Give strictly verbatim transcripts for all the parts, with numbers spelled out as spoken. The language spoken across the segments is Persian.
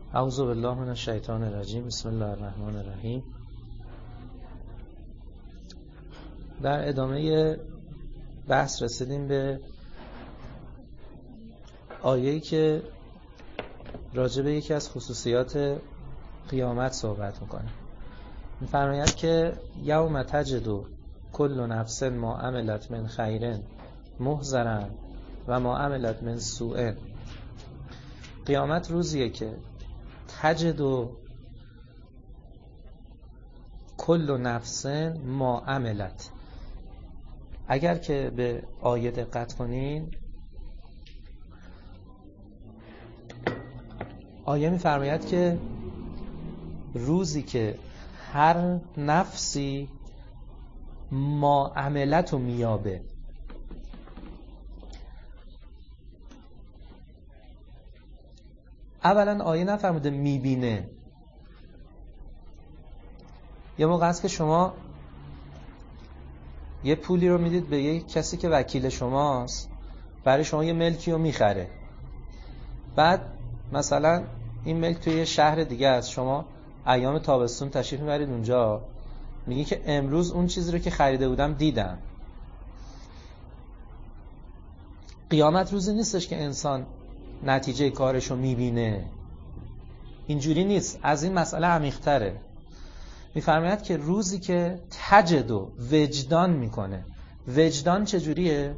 اعوذ بالله من الشیطان الرجیم. بسم الله الرحمن الرحیم. در ادامه بحث رسیدیم به آیه‌ای که راجع به یکی از خصوصیات قیامت صحبت میکنه. می‌فرماید که یوم تجد کل نفس ما عملت من خیر محضرا و ما عملت من سوء. قیامت روزیه که تجد کل نفس ما عملت. اگر که به آیه دقت کنین، آیه می‌فرماید که روزی که هر نفسی ما عملت رو میابه. اولا آیه نفرموده میبینه. یه موقع هست که شما یه پولی رو میدید به یه کسی که وکیل شماست، برای شما یه ملکی رو میخره. بعد مثلا این ملک توی یه شهر دیگه است، شما ایام تابستون تشریف میبرید اونجا، میگی که امروز اون چیزی رو که خریده بودم دیدم. قیامت روزی نیستش که انسان نتیجه کارشو میبینه. اینجوری نیست، از این مسئله عمیق‌تره. میفرماید که روزی که تجد و وجدان میکنه. وجدان چجوریه؟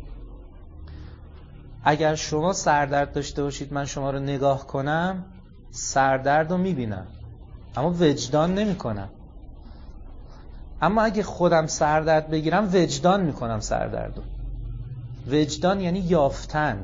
اگر شما سردرد داشته باشید، من شما رو نگاه کنم، سردرد رو میبینم اما وجدان نمیکنم. اما اگه خودم سردرد بگیرم، وجدان میکنم سردرد رو. وجدان یعنی یافتن.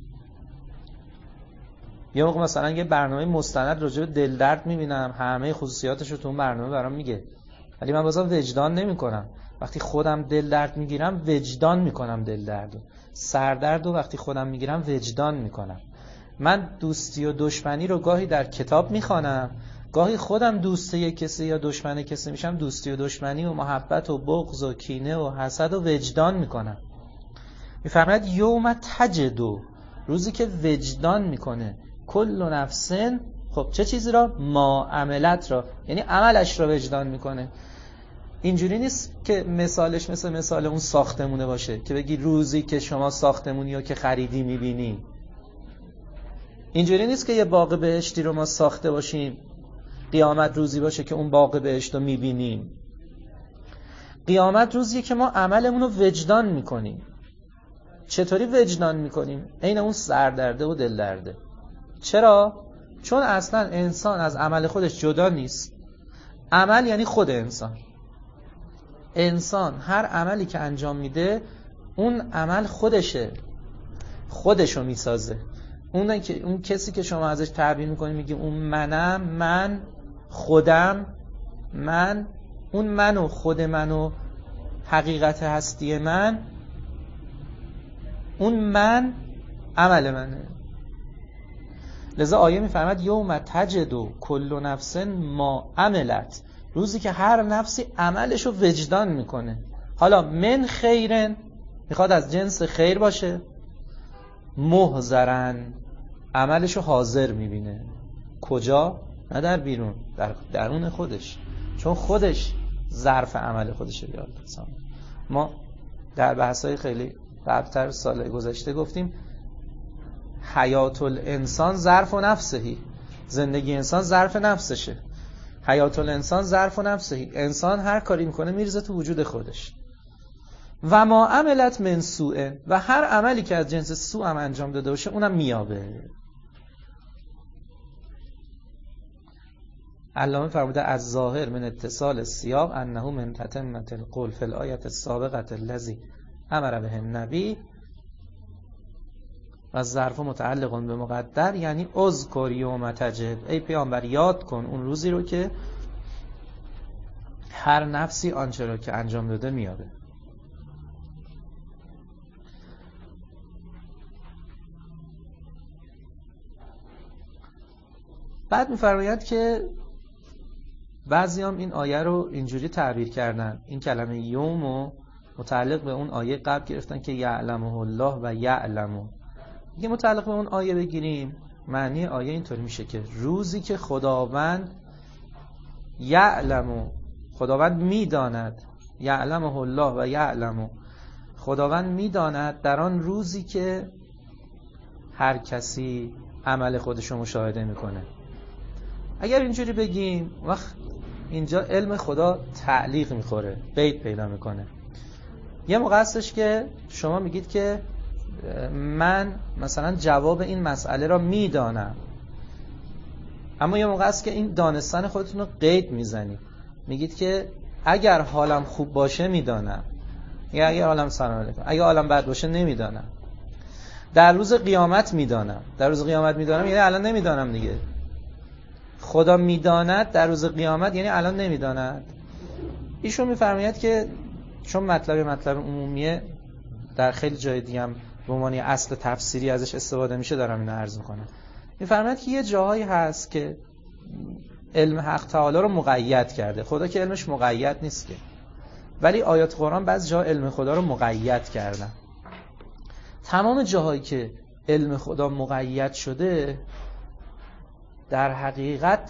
یه موقع مثلا یه برنامه مستند راجع به دل درد میبینم، همه خصوصیاتش رو تو اون برنامه برام میگه، ولی من بازم وجدان نمیکنم. وقتی خودم دل درد میگیرم، وجدان میکنم دل درد رو. سردرد رو وقتی خودم میگیرم، وجدان میکنم. من دوستی و دشمنی رو گاهی در کتاب میخوانم، گاهی خودم دوست یک کسی یا دشمن کسی میشم، دوستی و دشمنی و محبت و بغض و کینه و حسد و وجدان میکنم. میفرماید یوم تجدو، روزی که وجدان میکنه کل نفسن. خب چه چیزی را؟ ما عملت را، یعنی عملش را وجدان میکنه. اینجوری نیست که مثالش مثل مثال اون ساختمونه باشه که بگی روزی که شما ساختمونی رو که خریدی میبینی. اینجوری نیست که یه باغ بهشتی رو ما ساخته باشیم، قیامت روزی باشه که اون باغ بهشت رو میبینیم. قیامت روزیه که ما عملمون رو وجدان میکنیم. چطوری وجدان میکنیم؟ عین اون سردرده و دل درده. چرا؟ چون اصلا انسان از عمل خودش جدا نیست. عمل یعنی خود انسان. انسان هر عملی که انجام میده، اون عمل خودشه، خودشو میسازه. اون که اون کسی که شما ازش تعبیر میکنی، میگی اون منم، من خودم، من اون منو، خود منو، حقیقت هستی من، اون من عمل منه. لذا آیه میفرماد یوم تجد کل نفس ما عملت، روزی که هر نفسی عملشو وجدان میکنه. حالا من خیرن، میخواد از جنس خیر باشه، محضرن، عملشو حاضر میبینه. کجا؟ نه در بیرون، در درون خودش، چون خودش ظرف عمل خودشه. بیاد ما در بحثای خیلی قبلتر سال گذشته گفتیم حیات الانسان ظرف و نفسهی، زندگی انسان ظرف نفسشه. حیات الانسان ظرف و نفسهی، انسان هر کاری میکنه میرزه تو وجود خودش. و ما عملت من سوء، و هر عملی که از جنس سوء هم انجام داده باشه اونم میابه. علامه فرموده از ظاهر من اتصال السیاق انه من تتمة القول فی الآیة السابقة الذی امر به النبی، و ظرف متعلق به مقدر، یعنی اذکر یوم تجد، ای پیامبر یاد کن اون روزی رو که هر نفسی آنچه رو که انجام داده میابه. بعد میفرماید که بعضی هم این آیه رو اینجوری تعبیر کردن، این کلمه یوم رو متعلق به اون آیه قبل گرفتن که یعلمه الله و یعلمه. دیگه متعلق به اون آیه بگیریم، معنی آیه اینطوری میشه که روزی که خداوند یعلم، خداوند میداند، یعلمه الله و یعلم، خداوند میداند در آن روزی که هر کسی عمل خودش رو مشاهده میکنه. اگر اینجوری بگیم وقت اینجا علم خدا تعلیق میخوره، قید پیدا میکنه. یه موقع هستش که شما میگید که من مثلا جواب این مسئله را میدانم، اما یه موقع هست که این دانستن خودتون رو قید میزنید، میگید که اگر حالم خوب باشه میدانم، یا اگر حالم سلام علیکم، اگر حالم بد باشه نمیدانم. در روز قیامت میدانم، در روز قیامت میدانم یعنی الان نمیدانم دیگه. خدا میداند در روز قیامت یعنی الان نمیداند. ایشون میفرماید که چون مطلب مطلب عمومیه، در خیلی جای دیگه هم به عنوان اصل تفسیری ازش استفاده میشه، دارم اینو عرض میکنم. میفرماید که یه جاهایی هست که علم حق تعالی رو مقید کرده. خدا که علمش مقید نیست که، ولی آیات قرآن بعضی جاها علم خدا رو مقید کردن. تمام جاهایی که علم خدا مقید شده در حقیقت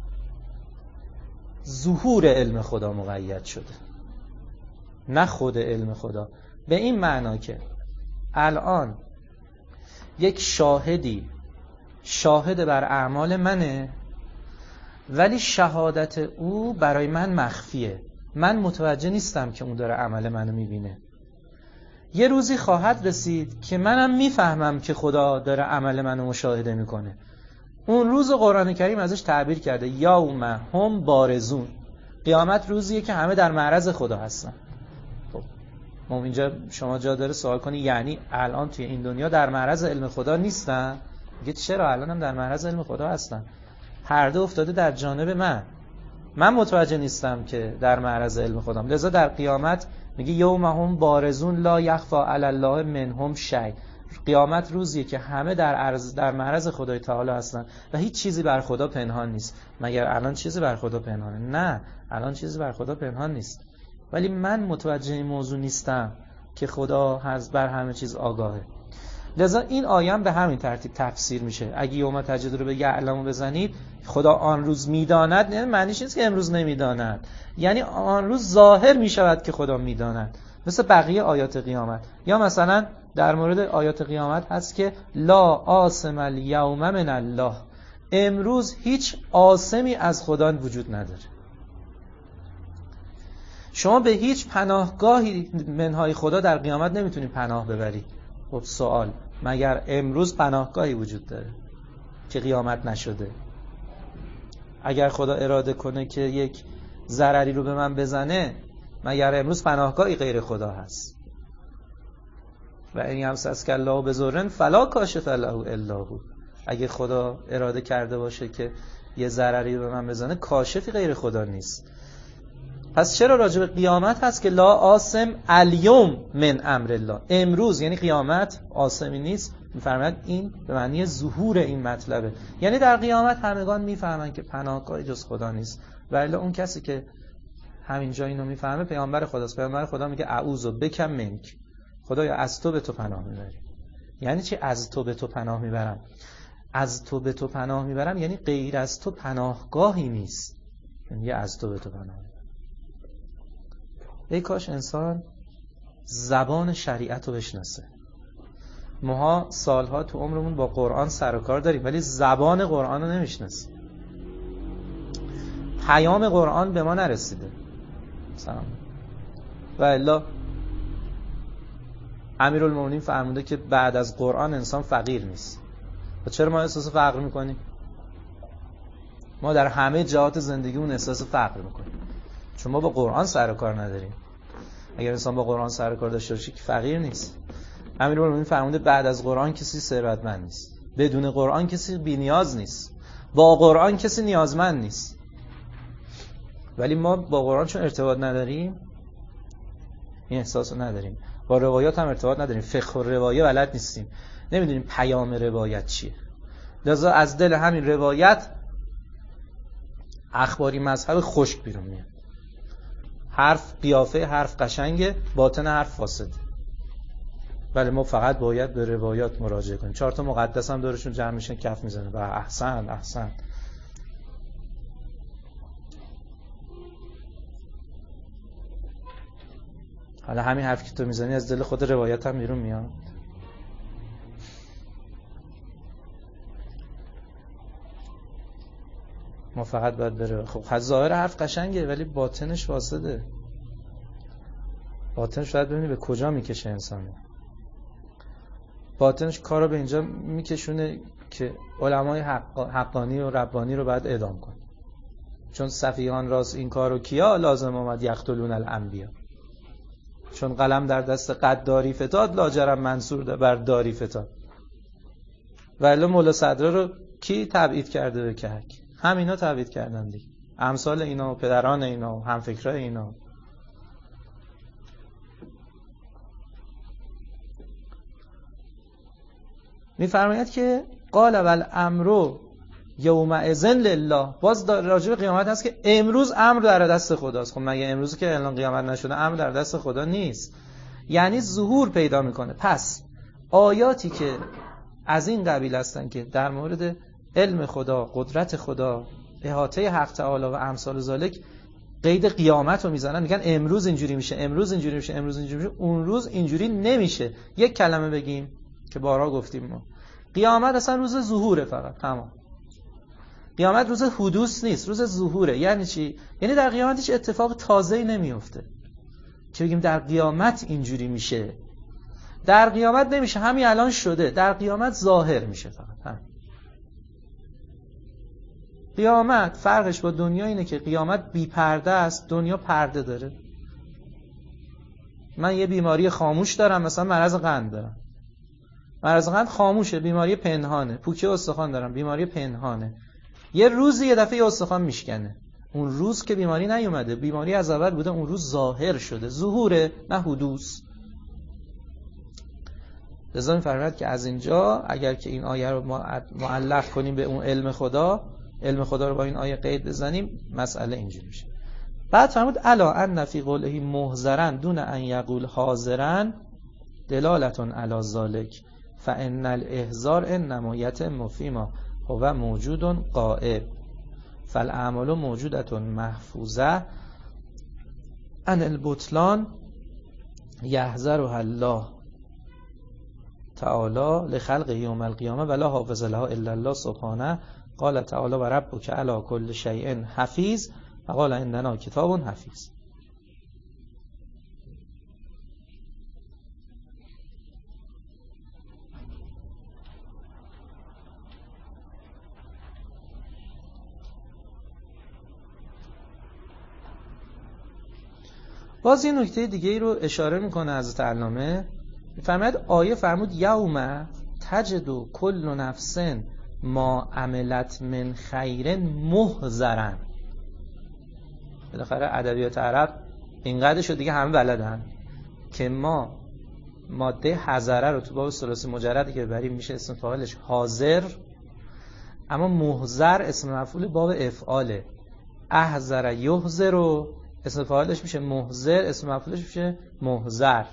ظهور علم خدا مقید شده، نه خود علم خدا. به این معنا که الان یک شاهدی شاهد بر اعمال منه، ولی شهادت او برای من مخفیه، من متوجه نیستم که اون داره عمل منو میبینه. یه روزی خواهد رسید که منم میفهمم که خدا داره عمل منو مشاهده میکنه. اون روز قرآن کریم ازش تعبیر کرده یوم هم بارزون. قیامت روزیه که همه در معرض خدا هستن. خب ما اینجا شما جا داره سوال کنی یعنی الان توی این دنیا در معرض علم خدا نیستن؟ میگه چرا الان هم در معرض علم خدا هستن. پرده افتاده در جانب من، من متوجه نیستم که در معرض علم خدام. لذا در قیامت میگه یوم هم بارزون لا یخفی علی الله منهم شیء. قیامت روزیه که همه در عرض در معرض خدای تعالی هستن و هیچ چیزی بر خدا پنهان نیست. مگر الان چیزی بر خدا پنهانه؟ نه، الان چیزی بر خدا پنهان نیست، ولی من متوجه این موضوع نیستم که خدا هست بر همه چیز آگاهه. لذا این آیه به همین ترتیب تفسیر میشه. اگه یوم تجد رو به یعلم بزنید، خدا آن روز میداند، یعنی معنیش نیست که امروز نمیداند، یعنی آن روز ظاهر میشود که خدا میداند، مثل بقیه آیات قیامت. یا مثلا در مورد آیات قیامت هست که لا عاصم الیوم من الله، امروز هیچ عاصمی از خدا وجود نداره. شما به هیچ پناهگاهی منهای خدا در قیامت نمیتونید پناه ببرید. خب سوال، مگر امروز پناهگاهی وجود داره که قیامت نشده؟ اگر خدا اراده کنه که یک ضرری رو به من بزنه، مگر امروز پناهگاهی غیر خدا هست؟ و این یمسسک الله بضر فلا کاشف له الا هو. اگه خدا اراده کرده باشه که یه ضرری به من بزنه، کاشفی غیر خدا نیست. پس چرا راجع به قیامت هست که لا عاصم الیوم من امر الله؟ امروز یعنی قیامت عاصمی نیست. میفرماید این به معنی ظهور این مطلبه، یعنی در قیامت همگان میفهمن که پناهگاهی جز خدا نیست. ولی اون کسی که همینجا اینو میفهمه پیامبر خداست. پیامبر خدا میگه اعوذ بک منک، خدایا از تو به تو پناه میبرم. یعنی چی از تو به تو پناه میبرم؟ از تو به تو پناه میبرم یعنی غیر از تو پناهگاهی نیست، یعنی از تو به تو پناه میبرم. ای کاش انسان زبان شریعت رو بشناسه. ماها سالها تو عمرمون با قرآن سر و کار داریم، ولی زبان قرآن رو نمیشناسیم. پیام قرآن به ما نرسیده. سلام. و الا امیرالمومنین فرموده که بعد از قرآن انسان فقیر نیست. و چرا ما احساس فقر میکنیم؟ ما در همه جهات زندگیمون احساس فقر میکنیم، چون ما با قرآن سر و کار نداریم. اگر انسان با قرآن سر و کار داشته باشه که فقیر نیست. امیرالمومنین فرموده بعد از قرآن کسی ثروتمند نیست، بدون قرآن کسی بی‌نیاز نیست، با قرآن کسی نیازمند نیست. ولی ما با قرآن چون ارتباط نداریم، این احساس رو نداریم. با روایات هم ارتباط نداریم، فقه و روایه بلد نیستیم، نمیدونیم پیام روایت چیه. لذا از دل همین روایت اخباری مذهب خشک بیرون میاد. حرف قیافه حرف قشنگه، باطن حرف فاسده. بله ما فقط باید به روایات مراجعه کنیم. چهار تا مقدس هم دورشون جمع میشن کف میزنه و احسن احسن. حالا همین حرف که تو میزنی از دل خود روایت هم بیرون میاد. ما فقط باید بره. خب ظاهر حرف قشنگه ولی باطنش فاسده. باطنش باید ببینی به کجا میکشه انسانو. باطنش کارو به اینجا میکشونه که علمای حق... حقانی و ربانی رو باید اعدام کنه. چون صفیهان راست این کارو کیا لازم اومد یقتلون الانبیا. چون قلم در دست قداری فتاد لاجرم منصور بر داری فتاد. ولی مولا صدرا رو کی تبعید کرده به کهک؟ همینا تبعید کردن دیگه. امثال اینا و پدران اینا و همفکرای اینا. میفرماید که قال والامر یومئذ لله. باز راجع به قیامت هست که امروز امر در دست خداست. خب مگه امروز که اعلان قیامت نشده امر در دست خدا نیست؟ یعنی ظهور پیدا میکنه. پس آیاتی که از این قبیل هستن که در مورد علم خدا، قدرت خدا، احاطه حق تعالی و امثال ذالک قید قیامت رو میزنن، میگن امروز اینجوری میشه، امروز اینجوری میشه، امروز اینجوری میشه. اون روز اینجوری نمیشه. یک کلمه بگیم که بارها گفتیم ما، قیامت اصلا روز ظهوره فقط، تمام. قیامت روز حدوث نیست، روز ظهوره. یعنی چی؟ یعنی در قیامت هیچ اتفاق تازه‌ای نمیفته که بگیم در قیامت اینجوری میشه. در قیامت نمیشه، همین الان شده. در قیامت ظاهر میشه فقط. هم. قیامت فرقش با دنیا اینه که قیامت بی پرده است، دنیا پرده داره. من یه بیماری خاموش دارم، مثلا مرض قند دارم. مرض قند خاموشه، بیماری پنهانه. پوکی استخوان دارم، بیماری پنهانه. یه روزی یه دفعه یه استخوان میشکنه. اون روز که بیماری نیومده، بیماری از اول بوده، اون روز ظاهر شده. ظهوره، نه حدوث. لذا می‌فرماید که از اینجا اگر که این آیه رو معلق کنیم به اون علم خدا، علم خدا رو با این آیه قید بزنیم، مسئله اینجوری میشه. بعد فرمود الا ان فی قوله محضرا دون ان یقول حاضرا دلالتون علی ذلک فان الاحضار انما یتم فیما هو موجود غائب فالاعمال موجوده محفوظه ان البطلان یحذرها الله تعالی لخلق یوم القیامه ولا حافظ لها الا الله سبحانه. قال تعالی و ربک علی کل شیء حفیظ فقال عندنا کتاب حفیظ. باز این نکته دیگه ای رو اشاره میکنه حضرت علامه. فرمود آیه فرمود یوم تجد کل نفس ما عملت من خیر محضرا. بالاخره ادبیات عرب اینقدر شد دیگه همه بلدن که ما ماده حضره رو تو باب ثلاثی مجردی که بریم میشه اسم فاعلش حاضر، اما محضر اسم مفعول باب افعاله. احضر یحضر رو اسم فاعلش میشه محضر، اسم مفعولش میشه محضر.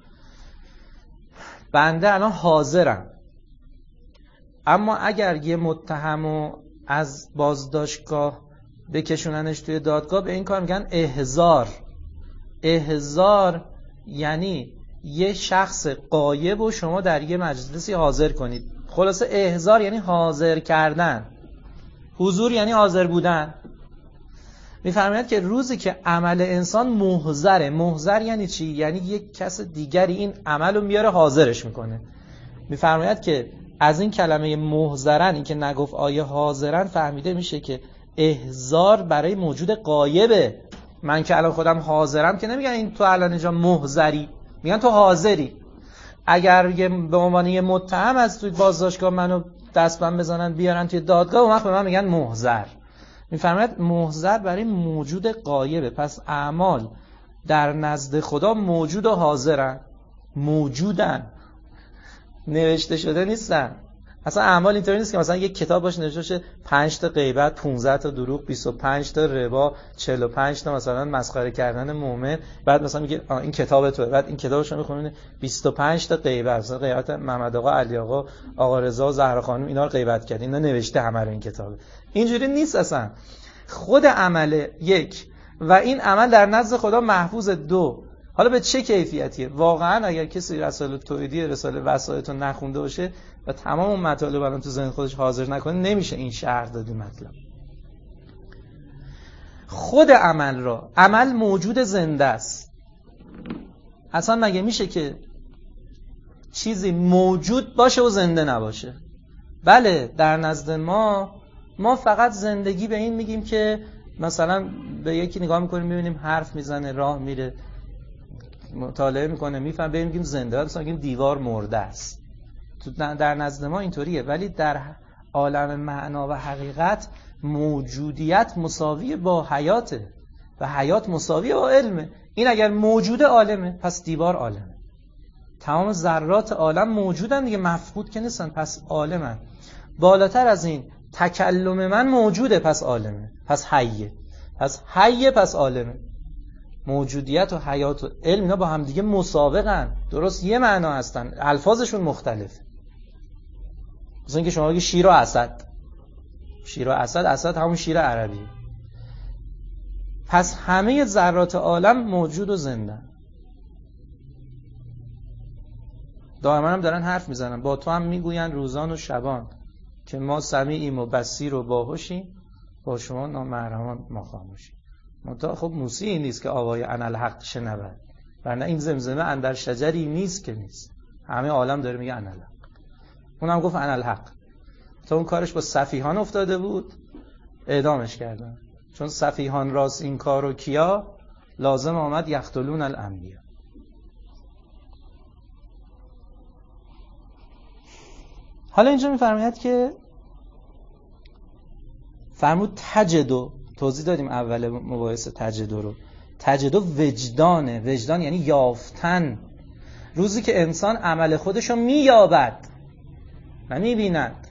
بنده الان حاضرم، اما اگر یه متهمو از بازداشتگاه بکشوننش توی دادگاه به این کار میگن احضار. احضار یعنی یه شخص غایب و شما در یه مجلسی حاضر کنید. خلاصه احضار یعنی حاضر کردن، حضور یعنی حاضر بودن. میفرماید که روزی که عمل انسان محضره. محضر یعنی چی؟ یعنی یک کس دیگری این عمل رو میاره حاضرش میکنه. میفرماید که از این کلمه محضرن، این که نگفت آیه حاضرن، فهمیده میشه که احضار برای موجود غایبه. من که الان خودم حاضرم که نمیگن این تو الان اینجا محضری، میگن تو حاضری. اگر به عنوان یه متهم از توی بازداشتگاه منو دستبند بزنن بیارن توی دادگاه، اون وقت به من میگن محضر. میفرماید محضر برای موجود غایبه. پس اعمال در نزد خدا موجود و حاضرن، موجودن، نوشته شده نیستن. اصلا اعمال اینطوری نیست که مثلا یک کتاب باشه نوشته باشه پنج تا غیبت، پانزده تا دروغ، بیست و پنج تا ربا، چهل و پنج تا مثلا مسخره کردن مؤمن، بعد مثلا میگه این کتاب توئه، بعد این کتابشو میخونین بیست و پنج تا غیبت، مثلا غیبت محمد آقا، علی آقا، آقا رضا، زهرا خانم، اینا رو غیبت کرد، اینا نوشته همه رو این کتابه. اینجوری نیست اصلا. خود عمل یک و این عمل در نزد خدا محفوظ. دو، حالا به چه کیفیتیه؟ واقعا اگر کسی رسائل توحیدی، رسائل وسائط رو نخونده باشه و تمام اون مطالب الان تو ذهن خودش حاضر نکنه، نمیشه این شرح دادی مطلب. خود عمل را، عمل موجود زنده است. اصلا مگه میشه که چیزی موجود باشه و زنده نباشه؟ بله، در نزد ما ما فقط زندگی به این میگیم که مثلا به یکی نگاه میکنیم میبینیم حرف میزنه، راه میره، مطالعه میکنه، میفهم، بهم میگیم زنده، مثلا میگیم دیوار مرده است. تو در نزد ما اینطوریه، ولی در عالم معنا و حقیقت موجودیت مساوی با حیاته و حیات مساوی با علمه. این اگر موجود عالمه پس دیوار عالمه. تمام ذرات عالم موجودن دیگه، مفقود که نیستن، پس عالمن. بالاتر از این تکلم من موجوده پس عالمه، پس حیه، پس حیه پس عالمه. موجودیت و حیات و علم اینا با هم دیگه مسابقن، درست یه معنا هستن، الفاظشون مختلف. مثلا اینکه شما بگی شیر و اسد، شیر و اسد، اسد همون شیر عربی. پس همه ذرات عالم موجود و زنده. دائما هم دارن حرف میزنن، با تو هم میگوین روزان و شبان که ما سمیعیم و بصیر و باهوشیم، با شما نامحرمان ما خاموشیم. منتها خب موسیقی نیست که آوای انالحق شنود، ورنه این زمزمه اندر شجری نیست که نیست. همه عالم داره میگه انالحق. اونم گفت انالحق. تا اون کارش با سفیهان افتاده بود، اعدامش کردن، چون سفیهان راست این کارو کیا، لازم آمد یقتلون الانبیا. حالا اینجا میفرماید که فرمود تجدو، توضیح دادیم اول مباحث تجدو رو. تجدو وجدانه، وجدان یعنی یافتن. روزی که انسان عمل خودشو مییابد و میبیند،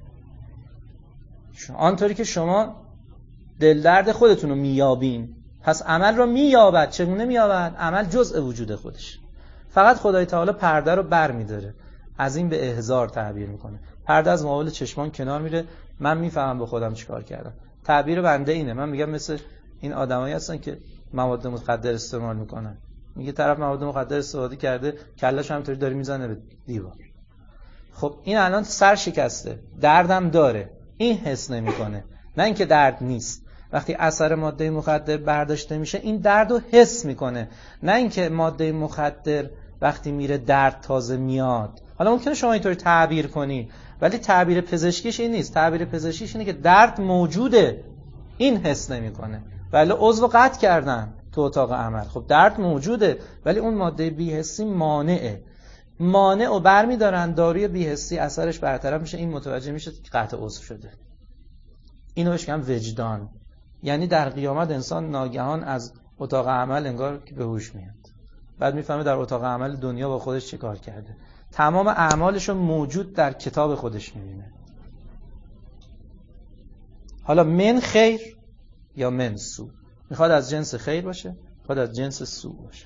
آنطوری که شما دل درد خودتون رو مییابین، پس عمل رو مییابد. چگونه مییابد؟ عمل جزء وجود خودش. فقط خدای تعالی پرده رو بر میداره، از این به احضار تعبیر میکنه. پرده از مقابل چشمان کنار میره، من میفهمم با خودم چیکار کردم. تعبیر بنده اینه، من میگم مثل این آدمایی هستن که مواد مخدر استعمال میکنن. میگه طرف مواد مخدر استفاده کرده، کله‌ش همینطوری داره میزنه به دیوار. خب این الان سر شکسته، دردم داره، این حس نمیکنه، نه اینکه درد نیست. وقتی اثر ماده مخدر برداشته میشه این درد رو حس میکنه، نه اینکه ماده مخدر وقتی میره درد تازه میاد. حالا ممکنه شما اینطوری تعبیر کنی، ولی تعبیر پزشکیش این نیست. تعبیر پزشکیش اینه که درد موجوده، این حس نمیکنه. ولی عضو قطع کردن تو اتاق عمل، خب درد موجوده ولی اون ماده بی‌حسی مانعه. مانع رو برمیدارن، داروی بی‌حسی اثرش برطرف میشه، این متوجه میشه که قطع عضو شده. اینو بهش میگن وجدان. یعنی در قیامت انسان ناگهان از اتاق عمل انگار که به هوش میاد، بعد میفهمه در اتاق عمل دنیا با خودش چه کار کرده. تمام اعمالش رو موجود در کتاب خودش میبینه. حالا من خیر یا من سو، میخواد از جنس خیر باشه، میخواد از جنس سو باشه.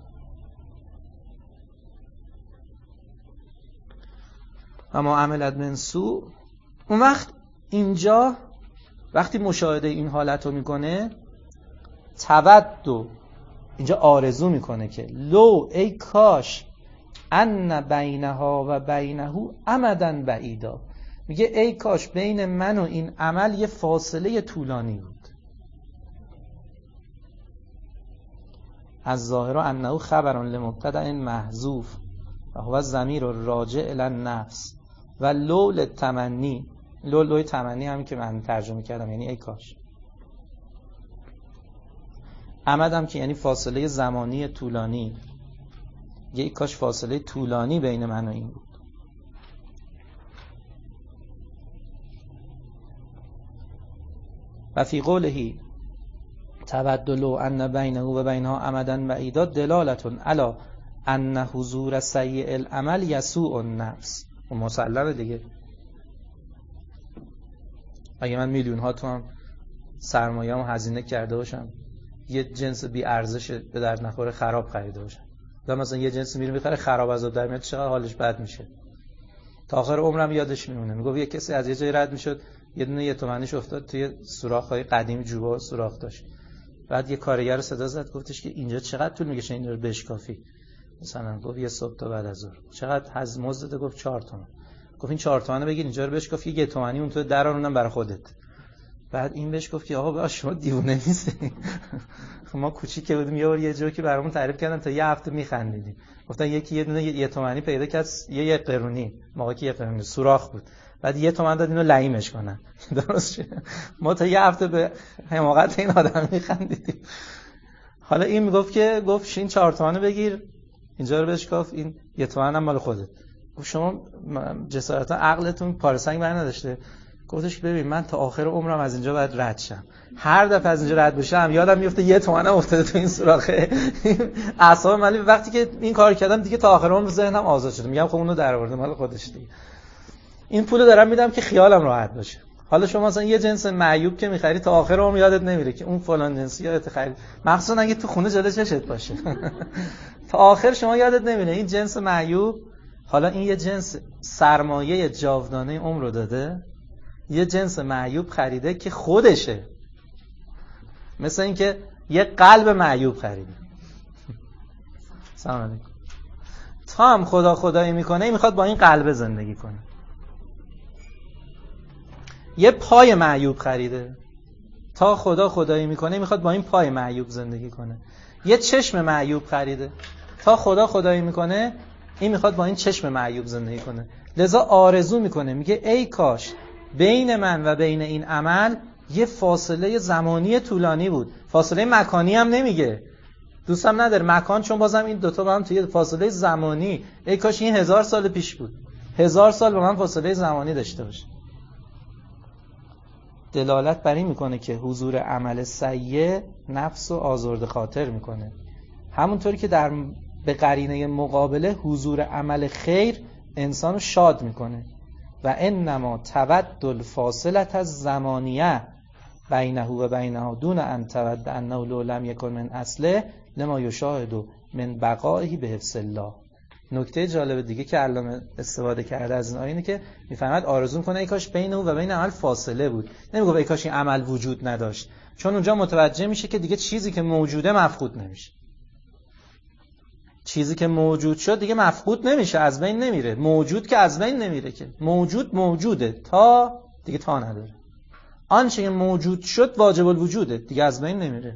اما عملت من سو، اون وقت اینجا وقتی مشاهده این حالت رو میکنه، تودو، اینجا آرزو میکنه که لو، ای کاش، ان بینها و بینه امدن بعیدا، میگه ای کاش بین من و این عمل یه فاصله طولانی بود. از ظاهر انه خبر لمبتدأ محذوف و هو الضمیر الراجع الی النفس و لو للتمنی. لو لوی تمنی همین که من ترجمه کردم، یعنی ای کاش. امدم که یعنی فاصله زمانی طولانی، یه ای کاش فاصله طولانی بین من و این بود. و فی قوله تبدل ان بینه و بینها امدا بعیدا دلالة علی ان حضور سیء العمل یسوء النفس. و مسلمه دیگه، اگه من میلیون ها تومان سرمایه‌مو هزینه کرده باشم یه جنس بی ارزش به درد نخوره خراب خریده باشم، یا مثلا یه جنس میره میخره خراب از آب در میاد، چقدر حالش بد میشه. تا آخر عمرم یادش میمونه. میگه یه کسی از یه جای رد میشد، یه دونه یه تومنیش افتاد توی سوراخ‌های قدیم جوبا سوراخ داشت. بعد یه کارگر رو صدا زد، گفتش که اینجا چقدر طول میکشه این رو بشکافی؟ مثلا گفت یه صبح تا بعد از ظهر. چقدر هز مزد؟ گفت چهار تومن. گفت این چهار تومنه بگیر اینجا رو بشکافی، یه تومنی اون تو درارونم برای خودت. بعد این بهش گفت که آقا با شما دیوونه نیستی؟ ما کوچیک بودیم یه بار یه جوکی برامون تعریف کردن تا یه هفته میخندیدیم. گفتن یکی یه دونه یه تومنی پیدا کرد، یه یه قرونی، موقعی که یه قرونی سوراخ بود، بعد یه تومن داد اینو لعیمش کنن. درست شد. ما تا یه هفته به حماقت این آدم میخندیدیم. حالا این میگفت که گفت شین چهار تومنه بگیر اینجا رو بشکاف، این یه تومن هم مال خودت. گفت شما جسارتا عقلتون پارسنگ بر نداشته؟ گفتش که ببین من تا آخر عمرم از اینجا باید رد شم، هر دفعه از اینجا رد بشم یادم میفته یه تومنم افتاده تو این سوراخه. اعصاب من وقتی که این کار کردم دیگه تا آخر عمر ذهنم آزاد شد، میگم خب اونو در آورده مال خودش دیگه، این پولو دارم میدم که خیالم راحت باشه. حالا شما مثلا یه جنس معیوب که میخری تا آخر عمر یادت نمیره که اون فلان جنسی یادت خرید، مخصوصا اگه تو خونه جلوی چشت باشه. تا آخر شما یادت نمیره این جنس معیوب. حالا این یه جنس سرمایه جاودانه عمر رو داده، یه جنس معیوب خریده که خودشه. مثل این که یه قلب معیوب خریده. سلام علیکم. تا هم خدا خدایی میکنه میخواد با این قلب زندگی کنه. یه پای معیوب خریده، تا خدا خدایی میکنه میخواد با این پای معیوب زندگی کنه. یه چشم معیوب خریده، تا خدا خدایی میکنه این میخواد با این چشم معیوب زندگی کنه. لذا آرزو میکنه، میگه ای کاش بین من و بین این عمل یه فاصله زمانی طولانی بود. فاصله مکانی هم نمیگه، دوستم نداره مکان، چون بازم این دوتا با هم توی فاصله زمانی. ای کاش این هزار سال پیش بود، هزار سال با من فاصله زمانی داشته باشه. دلالت بر این میکنه که حضور عمل سیء نفس و آزرده خاطر میکنه، همونطوری که در به قرینه مقابله حضور عمل خیر انسانو شاد میکنه. و انما تود الفاصله از زمانیه بینه و بینها دون ان تود انه لو لم یکن من اصله لما یشاهد من بقائه به حفظ الله. نکته جالب دیگه که علامه استفاده کرده از این آیه اینه که میفهمد آرزو میکنه ای کاش بین او و بین عمل فاصله بود. نمیگه ای کاش این عمل وجود نداشت، چون اونجا متوجه میشه که دیگه چیزی که موجوده مفقود نمیشه. چیزی که موجود شد دیگه مفقود نمیشه، از بین نمیره. موجود که از بین نمیره که، موجود موجوده تا دیگه تا نداره. آنچه که موجود شد واجب الوجوده، دیگه از بین نمیره.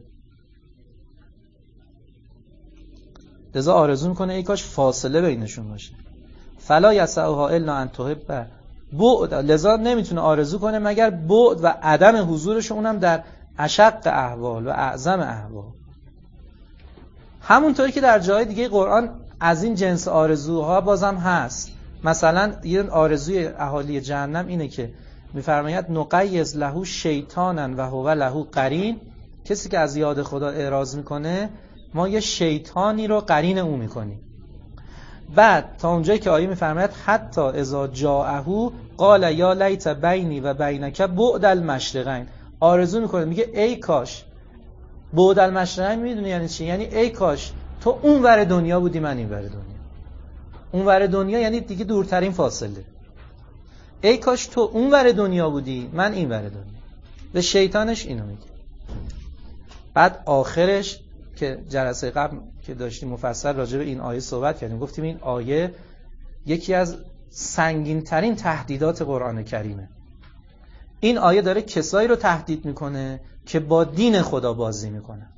لذا آرزو میکنه ای کاش فاصله بینشون باشه. فلا یسعها الا ان تحب بعد. لذا نمیتونه آرزو کنه مگر بعد و عدم حضورش، اونم در اشق احوال و اعظم احوال. همونطوری که در جای دیگه قرآن از این جنس آرزوها بازم هست. مثلا یه آرزوی اهالی جهنم اینه که میفرماید نقیض له شیطانا و هو له قرین. کسی که از یاد خدا اعراض میکنه ما یه شیطانی رو قرین او میکنیم. بعد تا اونجایی که آیه میفرماید حتی اذا جاءه قال یا لیت بینی و بینک بعد المشرقین. آرزو میکنه، میگه ای کاش. بعد المشرقین میدونی یعنی چی؟ یعنی ای کاش تو اون ور دنیا بودی من این ور دنیا. اون ور دنیا یعنی دیگه دورترین فاصله. ای کاش تو اون ور دنیا بودی من این ور دنیا. به شیطانش اینو میگه. بعد آخرش که جلسه قبل که داشتیم مفصل راجع به این آیه صحبت کردیم، گفتیم این آیه یکی از سنگین ترین تهدیدات قرآن کریمه. این آیه داره کسایی رو تهدید میکنه که با دین خدا بازی میکنن.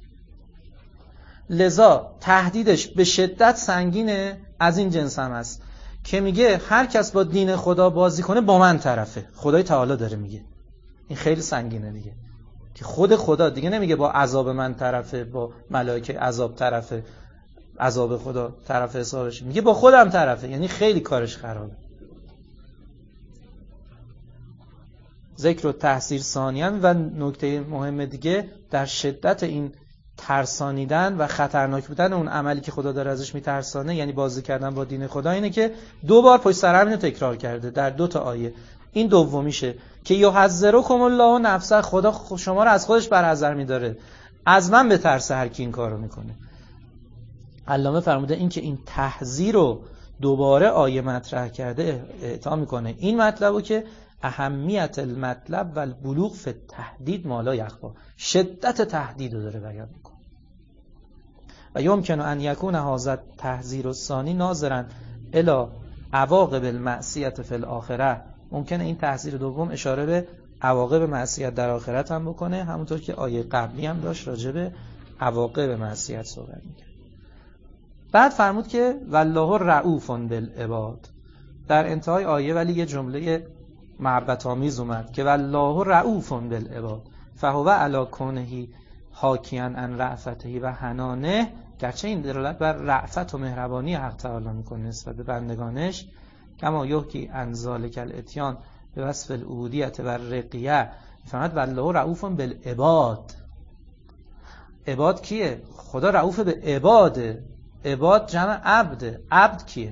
لذا تهدیدش به شدت سنگینه. از این جنس هم هست که میگه هر کس با دین خدا بازی کنه با من طرفه. خدای تعالی داره میگه. این خیلی سنگینه دیگه، که خود خدا دیگه نمیگه با عذاب من طرفه، با ملائکه عذاب طرفه، عذاب خدا طرف حسابش، میگه با خودم طرفه. یعنی خیلی کارش خرابه. ذکر و تحذیر ثانیاً. و نکته مهم دیگه در شدت این ترسانیدن و خطرناک بودن اون عملی که خدا داره ازش میترسانه، یعنی بازی کردن با دین خدا، اینه که دو بار پشت سر هم اینو تکرار کرده در دو تا آیه. این دومیشه که یحذرکم الله نفسه، خدا شما رو از خودش برحذر می‌داره، از من بترسه هر کی این کارو میکنه. علامه فرموده این که این تحذیر رو دوباره آیه مطرح کرده اعطا میکنه این مطلبو که اهمیت المطلب و البلوغ فی التهدید ما لا یخفی، شدت تهدید رو داره بیان میکنه. و یمکن ان یکون هذا التحذیر الثانی ناظرا الی عواقب المعصیة فی الاخره، ممکنه این تحذیر دوم اشاره به عواقب معصیت در آخرت هم بکنه، همونطور که آیه قبلی هم داشت راجع به عواقب معصیت صحبت می‌کرد. بعد فرمود که والله رؤوف بالعباد، در انتهای آیه ولی یه جمله محبت آمیز اومد که والله رؤوف بالعباد فهو علی کونه حاکیا عن رأفته و حنانه، گرچه این دلالت بر رأفت و مهربانی حق تعالی میکنه نسبت به بندگانش، کما یحکی عن ذلک الاتیان به وصف العبودیت و الرقیه، فرمود والله رؤوف بالعباد. عباد کیه؟ خدا رؤوف به عباده. عباد جمع عبده. عبد کیه؟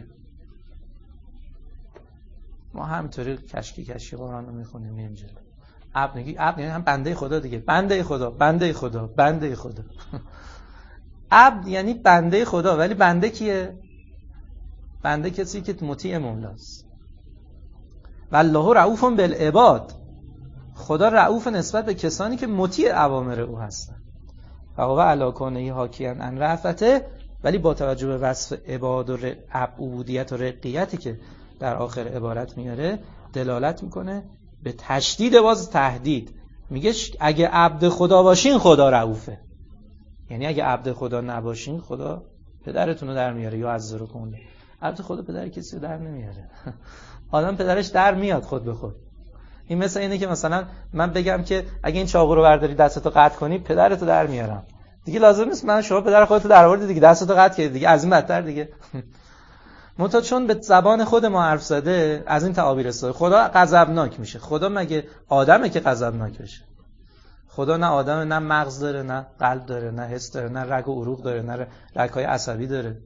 ما همینطوری کشکی کشکی قرآن رو میخونیم میریم جلو. عبد میگی عبد یعنی هم بنده خدا دیگه، بنده خدا، بنده خدا، بنده خدا. عبد یعنی بنده خدا، ولی بنده کیه؟ بنده کسی که مطیع مولاست. والله رؤوف بالعباد، خدا رؤوف نسبت به کسانی که مطیع اوامر او هستن. فهو علی کونه حاکیا عن رأفته، ولی با توجه به وصف عباد و عبودیت و رقیتی که در آخر عبارت میاره دلالت میکنه به تشدید باز تهدید. میگه اگه عبد خدا باشین خدا رؤوفه، یعنی اگه عبد خدا نباشین خدا پدرتون رو در میاره یا عزرکم الله. عبد خدا پدر کسی رو در نمیاره. آدم پدرش در میاد خود به خود. این مثل اینه که مثلا من بگم که اگه این چاقو رو برداری دستتو قطع کنی پدرتو در میارم. دیگه لازم نیست من شما پدر خودتو در آوردی دیگه دستتو قطع کردی دیگه، از این بدتر دیگه. منتها چون به زبان خود ما حرف زده از این تعابیر استفاده، خدا غضبناک میشه. خدا مگه آدمه که غضبناک بشه؟ خدا نه آدمه، نه مغز داره، نه قلب داره، نه حس داره، نه رگ و عروق داره، نه رگ‌های عصبی داره.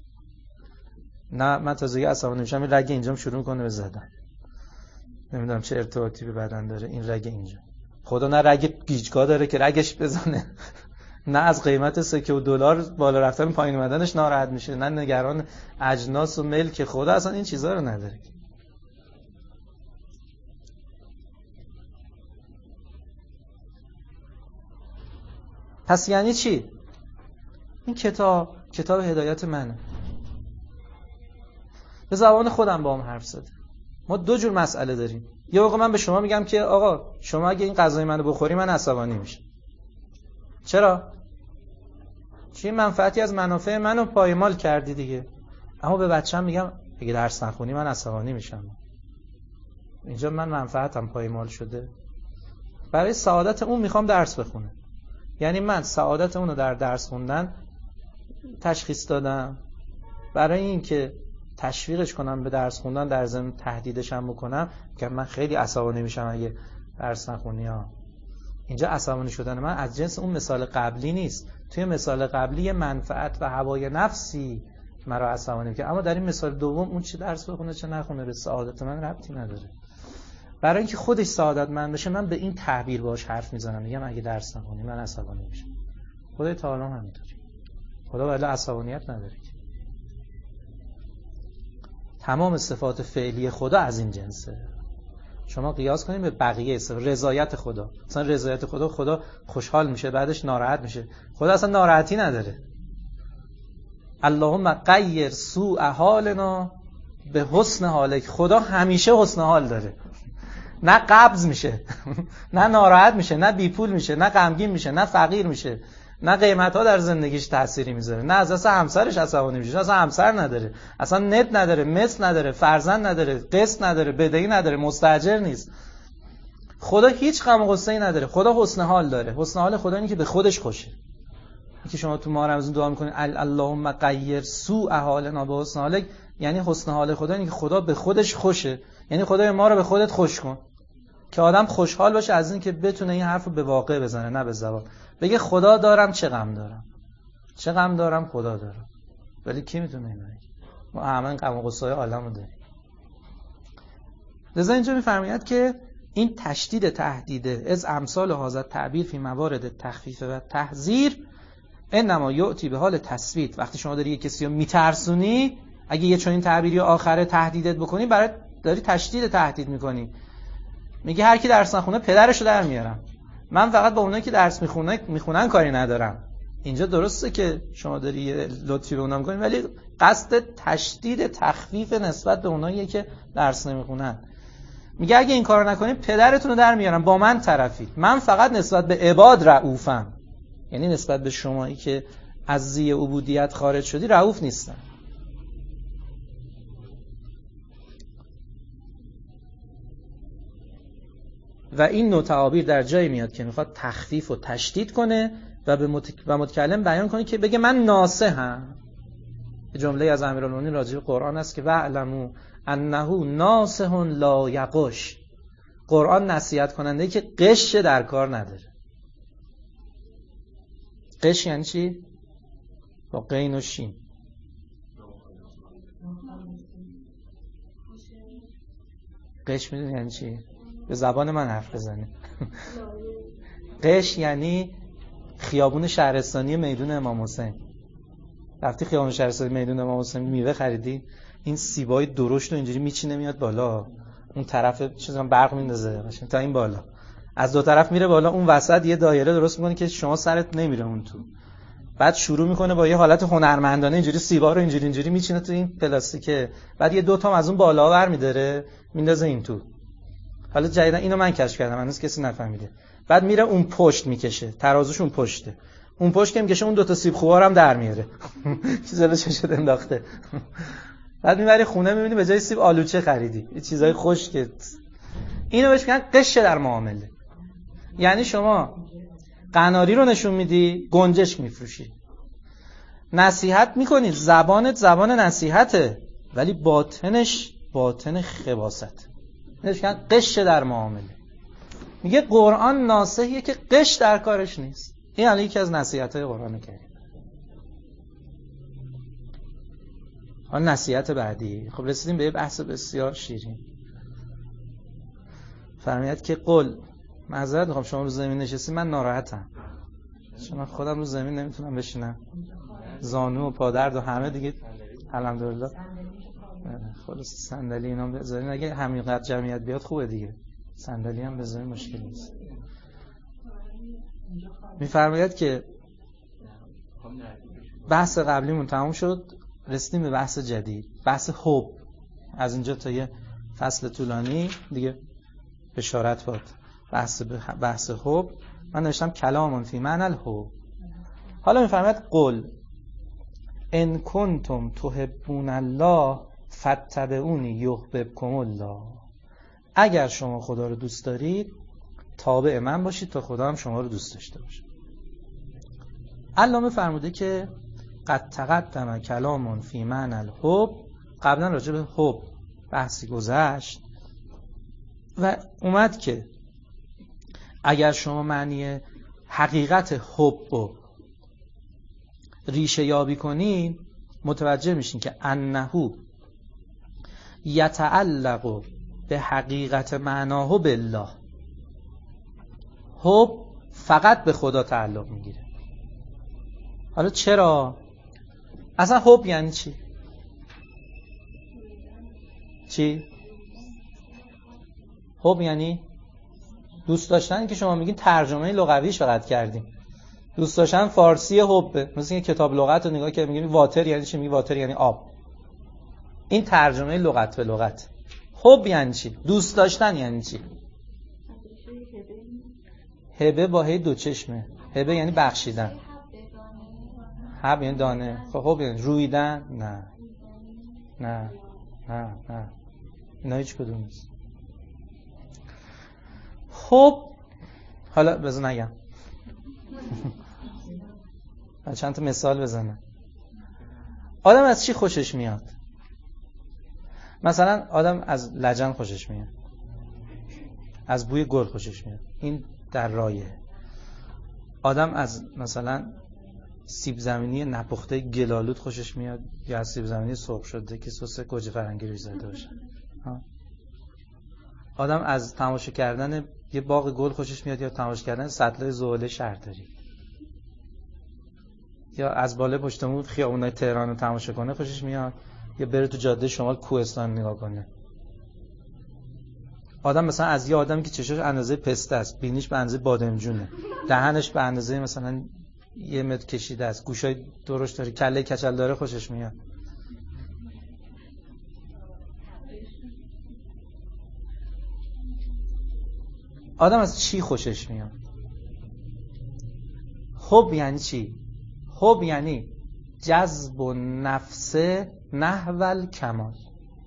نه من تازگی عصبانی میشم این رگ اینجام شروع میکنه به زدن، نمیدونم چه ارتباطی به بدن داره این رگ اینجا. خدا نه رگ گیجگاه داره که رگش بزنه، نه از قیمت سکه و دلار بالا رفتن پایین اومدنش ناراحت میشه، نه نگران اجناس و ملک. خدا اصلا این چیزا رو نداره. پس یعنی چی؟ این کتاب کتاب هدایت منه، به زبان خودم با هم حرف زده. ما دو جور مسئله داریم. یه موقع من به شما میگم که آقا شما اگه این غذای منو بخوری من عصبانی میشم. چرا؟ چی منفعتی از منافع منو پایمال کردی دیگه. اما به بچه‌م میگم اگه درس نخونی من عصبانی میشم. اینجا من منفعتم پایمال شده. برای سعادت اون میخوام درس بخونه. یعنی من سعادت اون رو در درس خوندن تشخیص دادم، برای اینکه تشویقش کنم به درس خوندن در ضمن تهدیدش هم بکنم که من خیلی عصبانی میشم اگه درس نخونی ها. اینجا عصبانی شدن من از جنس اون مثال قبلی نیست. توی مثال قبلی منفعت و هوای نفسی مرا عصبانی میکنه، اما در این مثال دوم اون چه درس بخونه چه نخونه به سعادت من ربطی نداره. برای اینکه خودش سعادتمند بشه من به این تعبیر باش حرف میزنم، میگم اگه درس نخونی من عصبانی میشم. خدای تعالی هم همینطوری. خدا ولی عصبانیت نداره. تمام صفات فعلی خدا از این جنسه. شما قیاس کنید به بقیه صفات. رضایت خدا، مثلا رضایت خدا، خدا خوشحال میشه بعدش ناراحت میشه. خدا اصلا ناراحتی نداره. اللهم غیر سوء حالنا به حسن حالک. خدا همیشه حسن حال داره. نه قبض میشه، نه ناراحت میشه، نه بی پول میشه، نه غمگین میشه، نه فقیر میشه، نه قیمت‌ها در زندگیش تأثیری میذاره، نه از اصلا همسرش عصبانی میشه، اصلا همسر نداره، اصلا نت نداره، مثل نداره، فرزند نداره، قسط نداره، بدهی نداره، مستاجر نیست. خدا هیچ غم و غصه‌ای نداره. خدا حسن حال داره. حسن حال خدا اینه که به خودش خوشه. اینکه شما تو ماه رمضان دعا میکنید اللهم غیر سوء حالنا به حسن حالک، یعنی حسن حال خدا اینه که خدا به خودش خوشه. یعنی خدای ما رو به خودت خوش کن که آدم خوشحال باشه از این که بتونه این حرفو به واقع بزنه نه به زبان. بگه خدا دارم چه غم دارم، چه غم دارم خدا دارم. ولی کی میتونه اینو بگه؟ ما همه غم و غصه‌های عالمو داریم. لذا اینجا می‌فرماید که این تشدید تهدیده از امثال هذا تعبیر فی موارد تخفیف و تحذیر انما یؤتی به حال تثبیت. وقتی شما داری یک کسی رو میترسونی، اگه یه چنین تعبیری آخره تهدیدت بکنی، برای داری تشدید تهدید میکنی. میگه هر کی درس نخونه پدرشو در میارم. من فقط با اونایی که درس میخونه میخونن کاری ندارم. اینجا درسته که شما داری یه لطفی به اونا میکنی، ولی قصد تشدید تخفیف نسبت به اونایی که درس نمیخونن. میگه اگه این کارو نکنید پدرتون رو در میارم، با من طرفید. من فقط نسبت به عباد رؤوفم، یعنی نسبت به شمایی که از زی عبودیت خارج شدی رؤوف نیستم. و این نوع تعابیر در جایی میاد که میخواد تخفیف و تشدید کنه و به متک... و متکلم بیان کنه که بگه من ناصحم. جمله از امیرالمومنین راجع به قرآن است که وعلموا انه ناصح لا یغش. قرآن نصیحت کننده که غش در کار نداره. غش یعنی چی؟ با قین و شین. غش میدونی یعنی چی؟ به زبان من حرف بزنی. غش یعنی خیابون شهرستانی میدون امام حسین. رفتی خیابون شهرستانی میدون امام حسین میوه خریدی؟ این سیبای درشت رو اینجوری میچینه میاد بالا، اون طرف چیزا برق میندازه باشه تا این بالا، از دو طرف میره بالا، اون وسط یه دایره درست میکنه که شما سرت نمیره اون تو. بعد شروع میکنه با یه حالت هنرمندانه اینجوری سیبا رو اینجوری اینجوری میچینه تو این پلاستیکه، بعد یه دو تا از اون بالا برمی‌داره میندازه این تو. حالا جدیدا اینو من کشف کردم، هنوز کسی نفهمیده. بعد میره اون پشت میکشه، ترازوش اون پشته، اون پشت که میکشه اون دو تا سیب خوار هم در میاره. چیز جلو چشت انداخته. بعد میبری خونه میبینی به جای سیب آلوچه خریدی، یه چیزای خشک. اینو بهش میگن قش در معامله. یعنی شما قناری رو نشون میدی، گنجشک میفروشی. نصیحت میکنی، زبانت زبان نصیحته، ولی باطنش باطن خباثت. اینو میگن قش در معامله. میگه قرآن ناصحیه که قش در کارش نیست. این الان یکی از نصیحت‌های قرآن کریم. حالا نصیحت بعدی. خب رسیدیم به یه بحث بسیار شیرین. فرماید که قل، معذرت میخوام شما رو زمین نشستی، من ناراحتم چون من خودم رو زمین نمیتونم بشینم، زانو و پادرد و همه دیگه الحمدلله خلاص صندلی اینا بذارین، اگه همینقدر جمعیت بیاد خوبه دیگه، صندلی هم بذارین مشکل نیست. میفرماید که بحث قبلیمون تموم شد، رسیدیم به بحث جدید، بحث حب. از اینجا تا یه فصل طولانی دیگه بشارت باد بحث بحث حب. من نوشتم کلامون فی معنی الحب. حالا میفرماید قل ان کنتم تحبون الله فاتبعونی یحببکم الله. اگر شما خدا رو دوست دارید تابع من باشید تا خدا هم شما رو دوست داشته باشه. علامه فرموده که قد تقدم کلامون فی معنی الحب. قبلا راجع به حب بحثی گذشت و اومد که اگر شما معنی حقیقت حب رو ریشه یابی کنین متوجه میشین که انه یتعلق به حقیقت معناه بالله. حب فقط به خدا تعلق میگیره. حالا چرا؟ اصلا حب یعنی چی؟ چی؟ حب یعنی دوست داشتن که شما میگین ترجمه لغویش فقط کردیم. دوست داشتن فارسی حبه، مثل اینکه کتاب لغت رو نگاه که میگیم واتر یعنی چی، میگی واتر یعنی آب. این ترجمه لغت به لغت. حب یعنی چی؟ دوست داشتن یعنی چی؟ هبه با هی دو چشمه. هبه یعنی بخشیدن. حب یعنی دانه. خب حب یعنی رویدن؟ نه نه نه نه اینا هیچ کدوم نیست. حب، حالا بذار نگم چند تا مثال بزنم. آدم از چی خوشش میاد؟ مثلا آدم از لجن خوشش میاد، از بوی گل خوشش میاد، این در رایه. آدم از مثلا سیب زمینی نپخته گلالود خوشش میاد یا از سیب زمینی سرخ شده که سس گوجه فرنگی روش زده باشه. آدم از تماشا کردن یه باغ گل خوشش میاد یا تماشا کردن سطل زغال شهرداری، یا از بالا پشت مون خیابونای تهران رو تماشا کنه خوشش میاد، یا بره تو جاده شمال کوهستان نگاه کنه. آدم مثلا از یه آدمی که چشاش اندازه پسته است، بینیش به اندازه بادمجونه، دهنش به اندازه مثلا یه متر کشیده است، گوشای درش داره، کله کچل داره خوشش میاد. آدم از چی خوشش میاد؟ حب یعنی چی؟ حب یعنی جذب النفس نحو الکمال،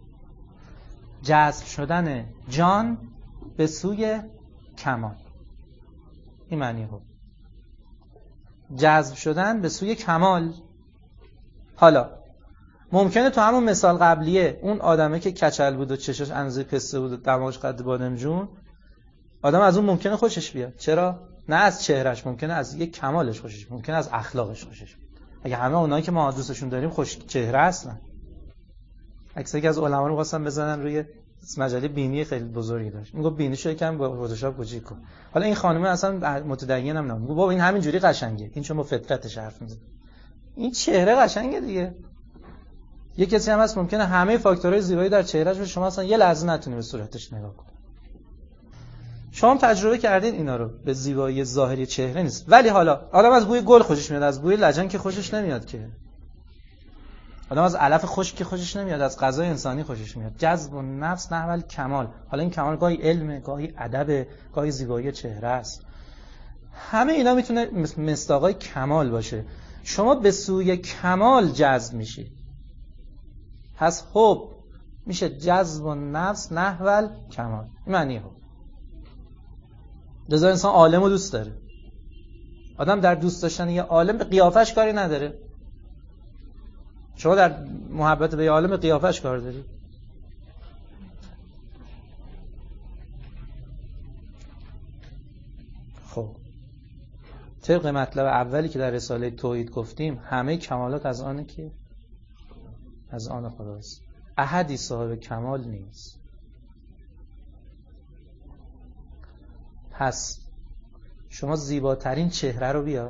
جذب شدن جان به سوی کمال. این معنی حب، جذب شدن به سوی کمال. حالا ممکنه تو همون مثال قبلیه اون آدمه که کچل بود و چشاش اندازه پسته بود و دماغش قد بادمجون، آدم از اون ممکنه خوشش بیاد. چرا؟ نه از چهرهش، ممکنه از یک کمالش خوشش بیاد، ممکنه از اخلاقش خوشش بیاد. اگه همه اونایی که ما دوستشون داریم خوش چهره هستن. اکثر از علما رو واسه بزنن روی مجله بینی خیلی بزرگی داشت، میگه بینیشو یکم با فتوشاپ کوچیک کن. حالا این خانومه اصلا متدین هم نه، میگه بابا این همین جوری قشنگه، این چون با فطرتش حرف میزنه، این چهره قشنگه دیگه. یه کسی هم هست ممکنه همه فاکتورهای زیبایی در چهرهش باشه، شما اصلا یه لحظه نتونی به صورتش نگاه کنی. شما هم تجربه کردین اینا رو، به زیبایی ظاهری چهره نیست. ولی حالا آدم از بوی گل خوشش میاد، از بوی لجن که خوشش نمیاد که. آدم از علف خشک که خوشش نمیاد، از غذای انسانی خوشش میاد. جذب النفس نحو الکمال. حالا این کمال گاهی علمه، گاهی ادبه، گاهی زیبایی چهره است. همه اینا میتونه مصداقای کمال باشه. شما به سوی کمال جذب میشی. پس حب میشه جذب النفس نحو الکمال. این معنی حب. لذا انسان عالم رو دوست داره. آدم در دوست داشتن یه عالم به قیافش کاری نداره. شما در محبت به یه عالم به قیافش کار داری؟ خب طبق مطلب اولی که در رساله توحید گفتیم، همه کمالات از آنه که از آن خداست. احدی صاحب کمال نیست. پس شما زیباترین چهره رو بیار،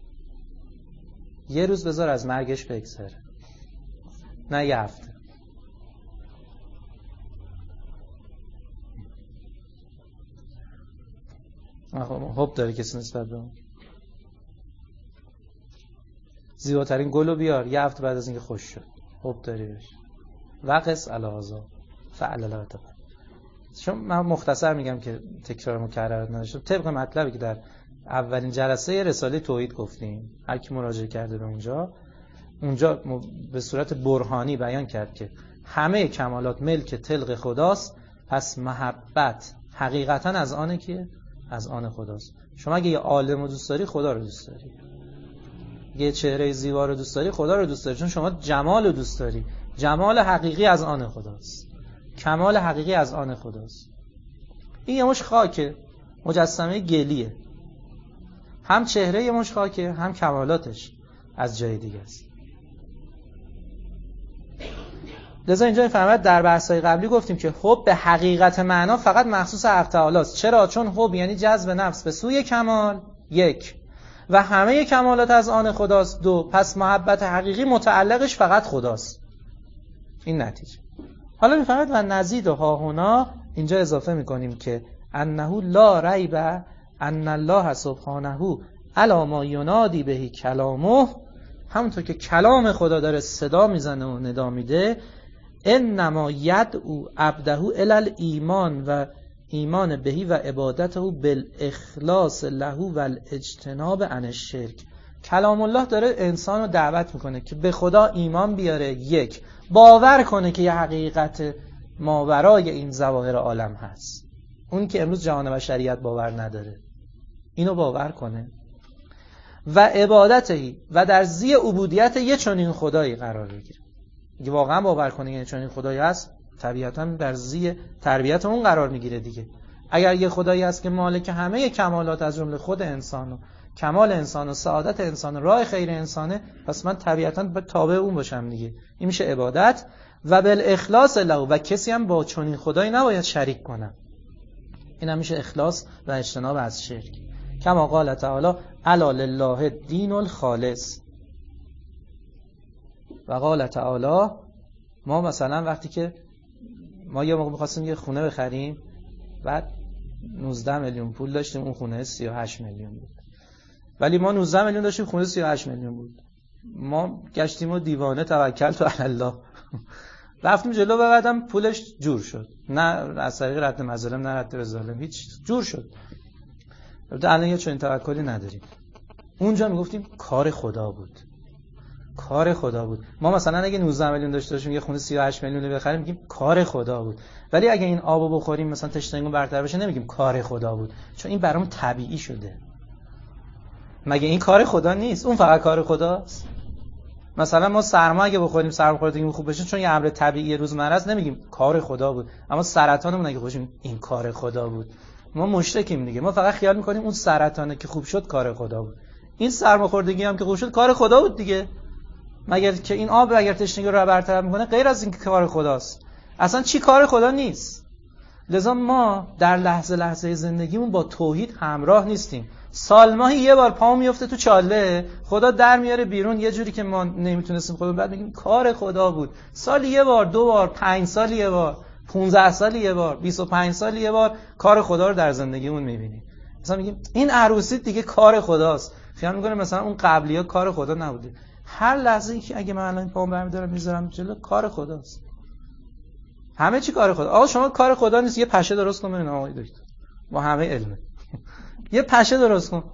یه روز بذار از مرگش بگذره، نه یه هفته. حب داره کسی نسبت به اون؟ زیباترین گل رو بیار، یه هفته بعد از اینکه خوش شد حب داری بهش. وقس الهازا فعل الهاتب. چون من مختصر میگم که تکرار مکرر نداشتم. طبق مطلبی که در اولین جلسه رساله توحید گفتیم، هر کی مراجعه کرده به اونجا اونجا به صورت برهانی بیان کرد که همه کمالات ملک تلق خداست، پس محبت حقیقتا از آنه که از آن خداست. شما اگه یه عالم رو دوست داری، خدا رو دوست داری. یه چهره زیبا رو دوست داری، خدا رو دوست داری، چون شما جمال رو دوست داری. جمال حقیقی از آن خداست، کمال حقیقی از آن خداست. این یه مش خاکه، مجسمه گلیه، هم چهره یه مش خاکه، هم کمالاتش از جای دیگه است. لذا اینجا میفهمد در بحث‌های قبلی گفتیم که حب به حقیقت معنا فقط مخصوص حق تعالی است. چرا؟ چون حب یعنی جذب نفس به سوی کمال، یک، و همه کمالات از آن خداست، دو. پس محبت حقیقی متعلقش فقط خداست. این نتیجه. حالا میفهمید و نزید و ها هنا اینجا اضافه میکنیم که انه لا ریب ان الله سبحانه علی ما ینادی بهی کلامه، همونطور که کلام خدا داره صدا میزنه و ندا میده، انما یدعو عبده الی الایمان و ایمان بهی و عبادته بالاخلاص له و الاجتناب عن الشرک. کلام الله داره انسان رو دعوت میکنه که به خدا ایمان بیاره، یک، باور کنه که یه حقیقت ماورای این ظواهر عالم هست، اون که امروز جهان بشریت باور نداره، اینو باور کنه، و عبادتهی و در زی عبودیت یه چنین خدایی قرار بگیره. اگه واقعا باور کنه یه چنین خدایی هست، طبیعتاً در زی تربیت اون قرار میگیره دیگه. اگر یه خدایی هست که مالک همه کمالات از جمله خود انسان و کمال انسان و سعادت انسان و راه خیر انسانه، پس من طبیعتاً باید تابع اون باشم دیگه. این میشه عبادت. و بالاخلاص له، و کسی هم با چنین خدایی نباید شریک کنه. این هم میشه اخلاص و اجتناب از شرک. کما قال تعالی الا لله الدین الخالص. و قال تعالی ما مثلا وقتی که ما یه موقع می‌خواستیم یه خونه بخریم، بعد نوزده میلیون پول داشتیم، اون خونه سی و هشت میلیون بود، ولی ما نوزده میلیون داشتیم، خونه سی و هشت میلیون بود. ما گشتیم و دیوانه توکل تو الله رفتیم جلو و بعدم پولش جور شد، نه از طریق رد مظالم نه رد ظالم، هیچ جور شد. الان یه چنین توکلی نداریم. اونجا میگفتیم کار خدا بود، کار خدا بود. ما مثلا اگه نوزده میلیون داشته باشیم یه خونه سی و هشت میلیون بخریم میگیم کار خدا بود. ولی اگه این آبو بخوریم مثلا تشنگیمون برطرف بشه نمیگیم کار خدا بود، چون این برام طبیعی شده. مگه این کار خدا نیست؟ اون فقط کار خداست. مثلا ما سرما اگه بخوریم سرماخوردگیمون خوب بشه چون یه امر طبیعی روزمره است، نمیگیم کار خدا بود. اما سرطانمون اگه خوشیم این کار خدا بود. ما مشرکیم دیگه. ما فقط خیال میکنیم اون سرطانه که خوب شد کار خدا بود. این سرماخوردگی هم که خوب شد کار خدا بود دیگه. مگر که این آب اگر تشنگی رو برطرف میکنه غیر از این که کار خداست. اصلا چی کار خدا نیست. لذا ما در لحظه لحظه زندگیمون با توحید همراه نیستیم. سال ماهی یه بار پامون میفته تو چاله، خدا در میاره بیرون یه جوری که ما نمیتونستیم خودمون، بعد میگیم کار خدا بود. سال یه بار، دو بار، پنج سال یه بار، پانزده سال یه بار، بیست و پنج سال یه بار کار خدا رو در زندگیمون میبینیم. مثلا میگیم این عروسی دیگه کار خداست. خیال میکنه مثلا اون قبلی‌ها کار خدا نبوده. هر لحظه ای که اگه من الان پامو برمی‌دارم میذارم جلو کار خداست. همه چی کار خدا. آقا شما کار خدا نیست یه پشه درست کن ببین آقای دکتر. با همه علمه. یه پشه درست کن.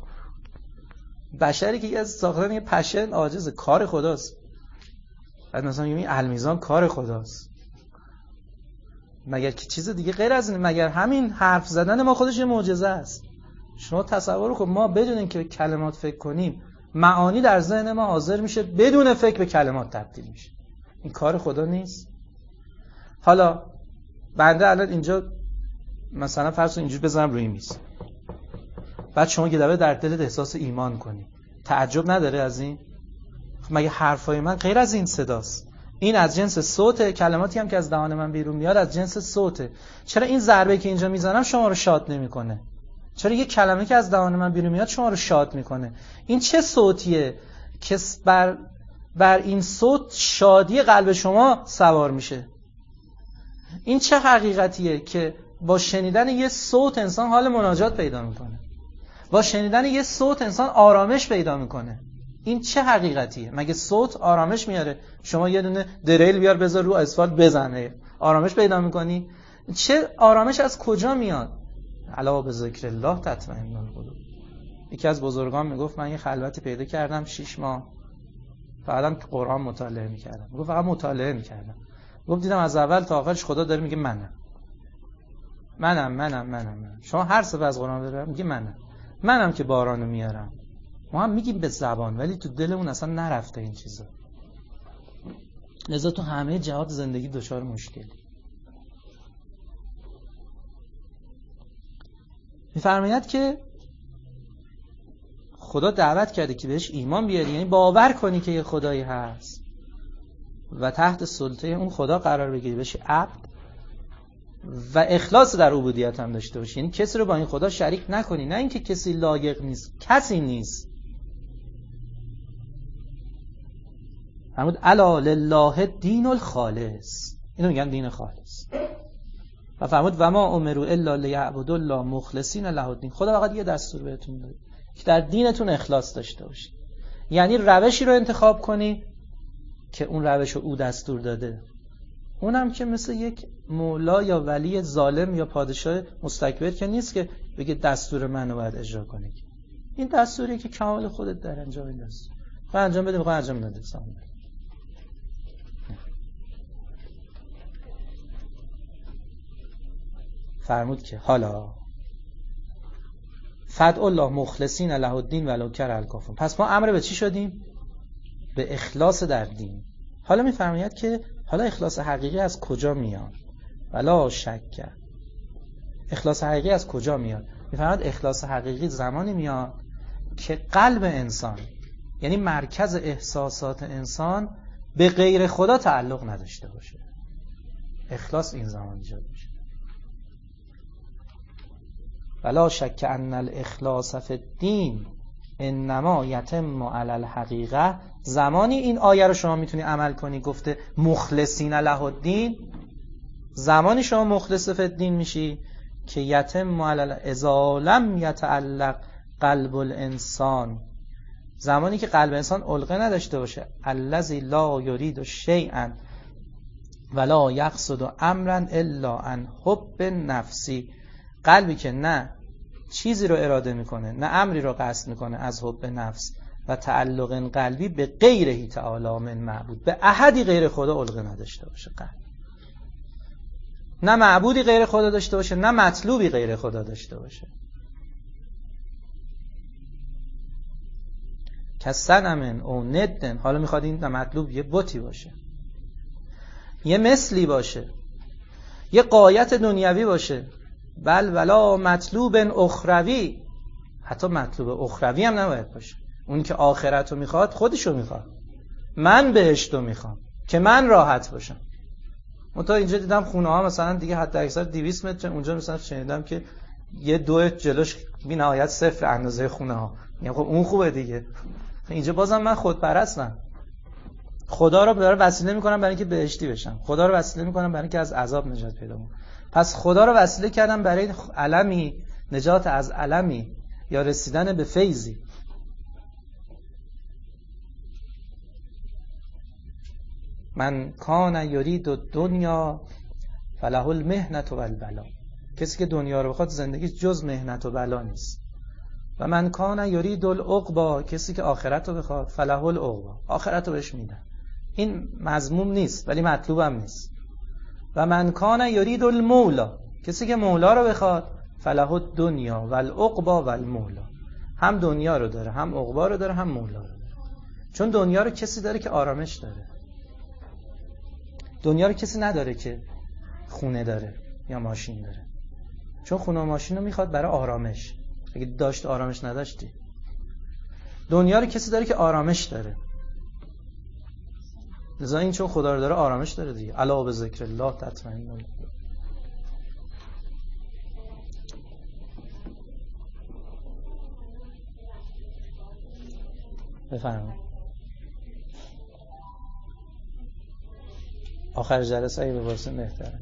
بشری که از ساختن یه پشه عاجزه، کار خداست. بعد مثلا میگیم المیزان کار خداست. مگر که چیز دیگه غیر از این؟ مگر همین حرف زدن ما خودش یه معجزه است. شما تصور کن ما بدون اینکه به کلمات فکر کنیم معانی در ذهن ما حاضر میشه، بدون فکر به کلمات تبدیل میشه. این کار خدا نیست؟ حالا بنده الان اینجا مثلا فرض کن اینجوری بزنم روی میز، بعد شما یه دفعه در دلت احساس ایمان کنی، تعجب نداره از این؟ مگه حرفای من غیر از این صداست؟ این از جنس صوته، کلماتی هم که از دهان من بیرون میاد از جنس صوته. چرا این ضربه که اینجا میزنم شما رو شاد نمیکنه؟ چرا یه کلمه که از دهان من بیرون میاد شما رو شاد میکنه؟ این چه صوتیه که بر بر این صوت شادی قلب شما سوار میشه؟ این چه حقیقتیه که با شنیدن یه صوت انسان حال مناجات پیدا میکنه؟ با شنیدن یه صوت انسان آرامش پیدا میکنه؟ این چه حقیقتیه؟ مگه صوت آرامش میاره؟ شما یه دونه دریل بیار بذار رو اسفالت بزنه، آرامش پیدا میکنی؟ چه آرامش از کجا میاد؟ الا به ذکر الله تطمئن القلوب. یکی از بزرگان میگفت من یه خلوتی پیدا کردم شش ماه، بعدم قرآن مطالعه میکردم. میگفت فقط مطالعه میکردم. گفت دیدم از اول تا آخرش خدا داره میگه منم منم منم منم منم. شما هر صفحه از قرآن بخونید میگه منم منم که بارانو میارم. ما هم میگیم به زبان ولی تو دلمون اصلا نرفته این چیزا. لذا تو همه جهات زندگی دچار مشکلی. میفرماید که خدا دعوت کرده که بهش ایمان بیاری، یعنی باور کنی که یه خدایی هست و تحت سلطه اون خدا قرار بگیری، بشی عبد و اخلاص در عبودیت هم داشته باشی، یعنی کسی رو با این خدا شریک نکنی. نه اینکه کسی لایق نیست، کسی نیست. فرمود الا لله الدین الخالص، اینو میگن دین خالص. و فرمود و ما امروا الا لیعبدوا الله مخلصین له الدین. خدا فقط یه دستور بهتون داده که در دینتون اخلاص داشته باشید، یعنی روشی رو انتخاب کنی که اون روش رو او دستور داده، اونم که مثل یک مولا یا ولی ظالم یا پادشاه مستکبر که نیست که بگه دستور منو باید اجرا کنی. این دستوریه که کمال خودت در انجام این دستور خواهی انجام بده، میخوای انجام بده. فرمود که حالا فدع الله مخلصین له الدین ولو کره الکافرون. پس ما امر به چی شدیم؟ به اخلاص در دین. حالا میفرماید که حالا اخلاص حقیقی از کجا میاد؟ ولا شک. اخلاص حقیقی از کجا میاد؟ میفرماید اخلاص حقیقی زمانی میاد که قلب انسان، یعنی مرکز احساسات انسان، به غیر خدا تعلق نداشته باشه. اخلاص این زمان ایجاد میشه. ولا شک ان الاخلاص فی الدین انما یتم علی الحقیقه. زمانی این آیه رو شما میتونی عمل کنی، گفته مخلصین له الدین، زمانی شما مخلص فی الدین میشی که یتم علی اذا لم یتعلق قلب الانسان، زمانی که قلب انسان علقه نداشته باشه، الذی لا یرید شیئا ولا یقصد امرا الا عن حب نفسی، قلبی که نه چیزی رو اراده میکنه نه امری رو قصد میکنه از حب نفس و تعلق قلبی به غیره تعالی من معبود، به احدی غیر خدا علقه نداشته باشه، قلب نه معبودی غیر خدا داشته باشه نه مطلوبی غیر خدا داشته باشه. کسنمن او ندن، حالا میخواد این مطلوب یه بتی باشه، یه مثلی باشه، یه غایت دنیوی باشه، بل ولا مطلوب اخروی، حتی مطلوب اخروی هم نباید باشه. اون که آخرت رو میخواد خودشو میخواد، من بهشت رو میخوام که من راحت باشم. من تا اینجا دیدم خونه ها مثلا دیگه حتی اکثر دویست متر، اونجا مثلا شنیدم که یه دو جلوش بی نهایت صفر اندازه خونه ها، میگم خب اون خوبه دیگه. اینجا بازم من خودپرستم، خدا رو برای وسیله میکنم برای اینکه بهشتی بشم، خدا رو وسیله میکنم برای اینکه از عذاب نجات پیدا کنم. پس خدا رو وسیله کردم برای علمی، نجات از علمی یا رسیدن به فیضی. من کان یرید الدنیا فله المحنة و البلا، کسی که دنیا رو بخواد زندگی جز محنت و بلا نیست. و من کان یرید العقبی، کسی که آخرت رو بخواد فله العقبی، آخرت رو بهش میدن. این مذموم نیست ولی مطلوب هم نیست. و من کان یرید المولا، کسی که مولا رو بخواد فله الدنیا و العقبی و المولا، هم دنیا رو داره هم عقبی رو داره هم مولا رو داره. چون دنیا رو کسی داره که آرامش داره، دنیا رو کسی نداره که خونه داره یا ماشین داره، چون خونه و ماشین رو میخواد برای آرامش. اگه داشت آرامش نداشتی. دنیا رو کسی داره که آرامش داره، لذا این چون خدا رو داره آرامش داره دیگه. الا به ذکر الله تطمئن القلوب. بفرمایید. آخر جلسه اگه بپرسیم بهتره.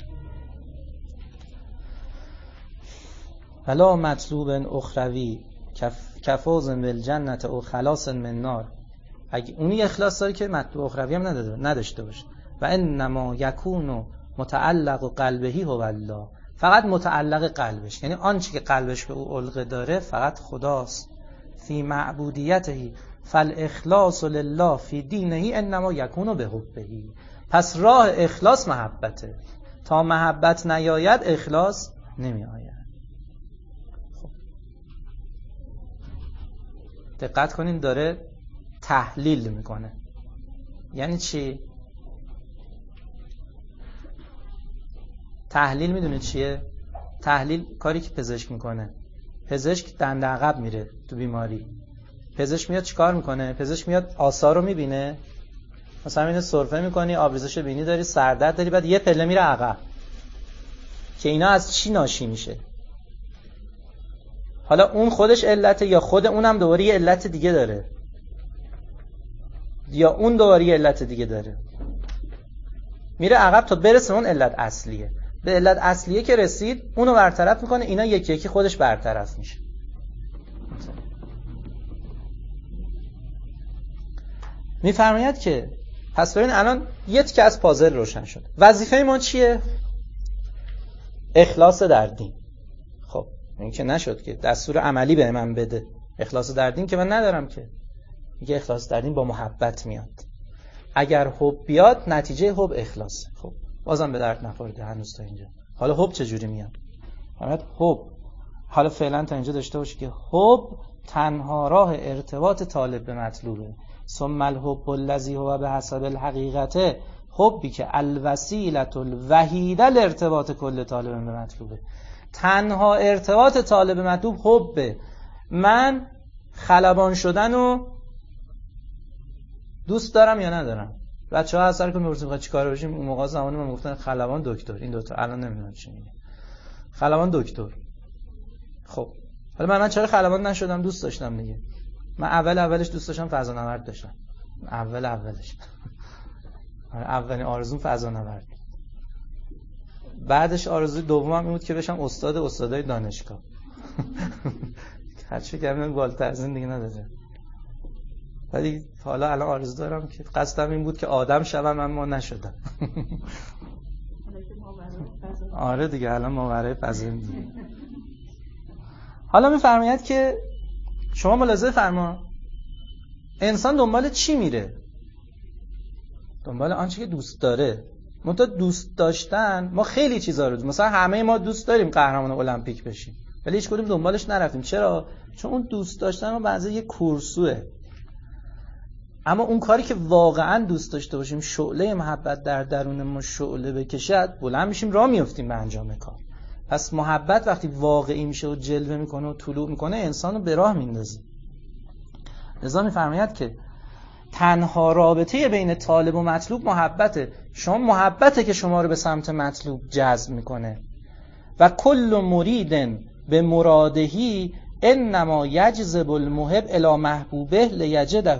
ولا مطلوب اخروی کفاز بالجنت او خلاص من نار، اگه اونی اخلاص داره که مطلوب اخروی هم نداشته باشه. و انما یکون متعلق قلبهی هو الله، فقط متعلق قلبش، یعنی آنچه که قلبش به او علقه داره فقط خداست. فی معبودیته فالاخلاص لله فی دینه انما یکون بحبه، پس راه اخلاص محبته، تا محبت نیاید اخلاص نمی آید. خب دقت کنین داره تحلیل میکنه. یعنی چی؟ تحلیل میدونه چیه؟ تحلیل کاری که پزشک میکنه. پزشک دنده عقب میره تو بیماری، پزشک میاد چیکار میکنه؟ پزشک میاد آثار رو میبینه، مثلا اینو سرفه میکنی، آبریزش بینی داری، سردرد داری، بعد یه پله میره عقب که اینا از چی ناشی میشه. حالا اون خودش علته یا خود اونم دوباره یه علت دیگه داره، یا اون دوباره یه علت دیگه داره، میره عقب تا برسه اون علت اصلیه. به علت اصلیه که رسید اونو برطرف میکنه، اینا یکی یکی خودش برطرف میشه. میفرماید که پس ببین الان یه تیکه از پازل روشن شد. وظیفه ما چیه؟ اخلاص در دین. خب این که نشد که دستور عملی به من بده. اخلاص در دین که من ندارم که. میگه اخلاص در دین با محبت میاد. اگر حب بیاد نتیجه حب اخلاص. خب بازم به درد نخورده هنوز تا اینجا. حالا حب چجوری میاد؟ حالا حب حالا فعلا تا اینجا داشته باشی که حب تنها راه ارتباط طالب به مطلوبه. ثم الحب الذی هو بحسب الحقیقته، حبی که الوسیله الوحیده لارتباط کل طالب به مطلوبه. تنها ارتباط طالب به مطلوب حبه. من خلبان شدنو دوست دارم یا ندارم؟ بچه‌ها اثر کن می‌پرسن می‌خواد چیکار بشیم؟ اون موقع زمانی من گفتن خلبان دکتر، این دوتا الان نمیدونم چی میگه. خلبان دکتر خب حالا من, من چرا خلبان نشدم؟ دوست داشتم دیگه. من اول اولش دوست داشتم فضا نورد بشم. اول اولش اولین آرزوم فضا نورد. بعدش آرزوی دومم این بود که بشم استاد استادای دانشگاه. هرچی کردم بالاتر از این دیگه نداره. ولی حالا الان آرزو دارم که قصدم این بود که آدم شوم اما نشدم. آره دیگه الان ماورای فضا دیگه. حالا میفرماید که شما ملاحظه فرما انسان دنبال چی میره؟ دنبال آنچه که دوست داره. منتها دوست داشتن ما خیلی چیزا رو مثلا همه ما دوست داریم قهرمان المپیک بشیم ولی هیچ کدوم دنبالش نرفتیم. چرا؟ چون اون دوست داشتن ما بعضی یه کورسوه. اما اون کاری که واقعا دوست داشته باشیم شعله محبت در درون ما شعله بکشد بلند میشیم راه میافتیم به انجام کار. پس محبت وقتی واقعی میشه و جلوه میکنه و طلوع میکنه انسانو به راه میندازه. لذا میفرماید که تنها رابطه بین طالب و مطلوب محبته. شما محبته که شما رو به سمت مطلوب جذب میکنه. و کل مرید به مرادهی انما یجذب المحب الی محبوبه لیجده.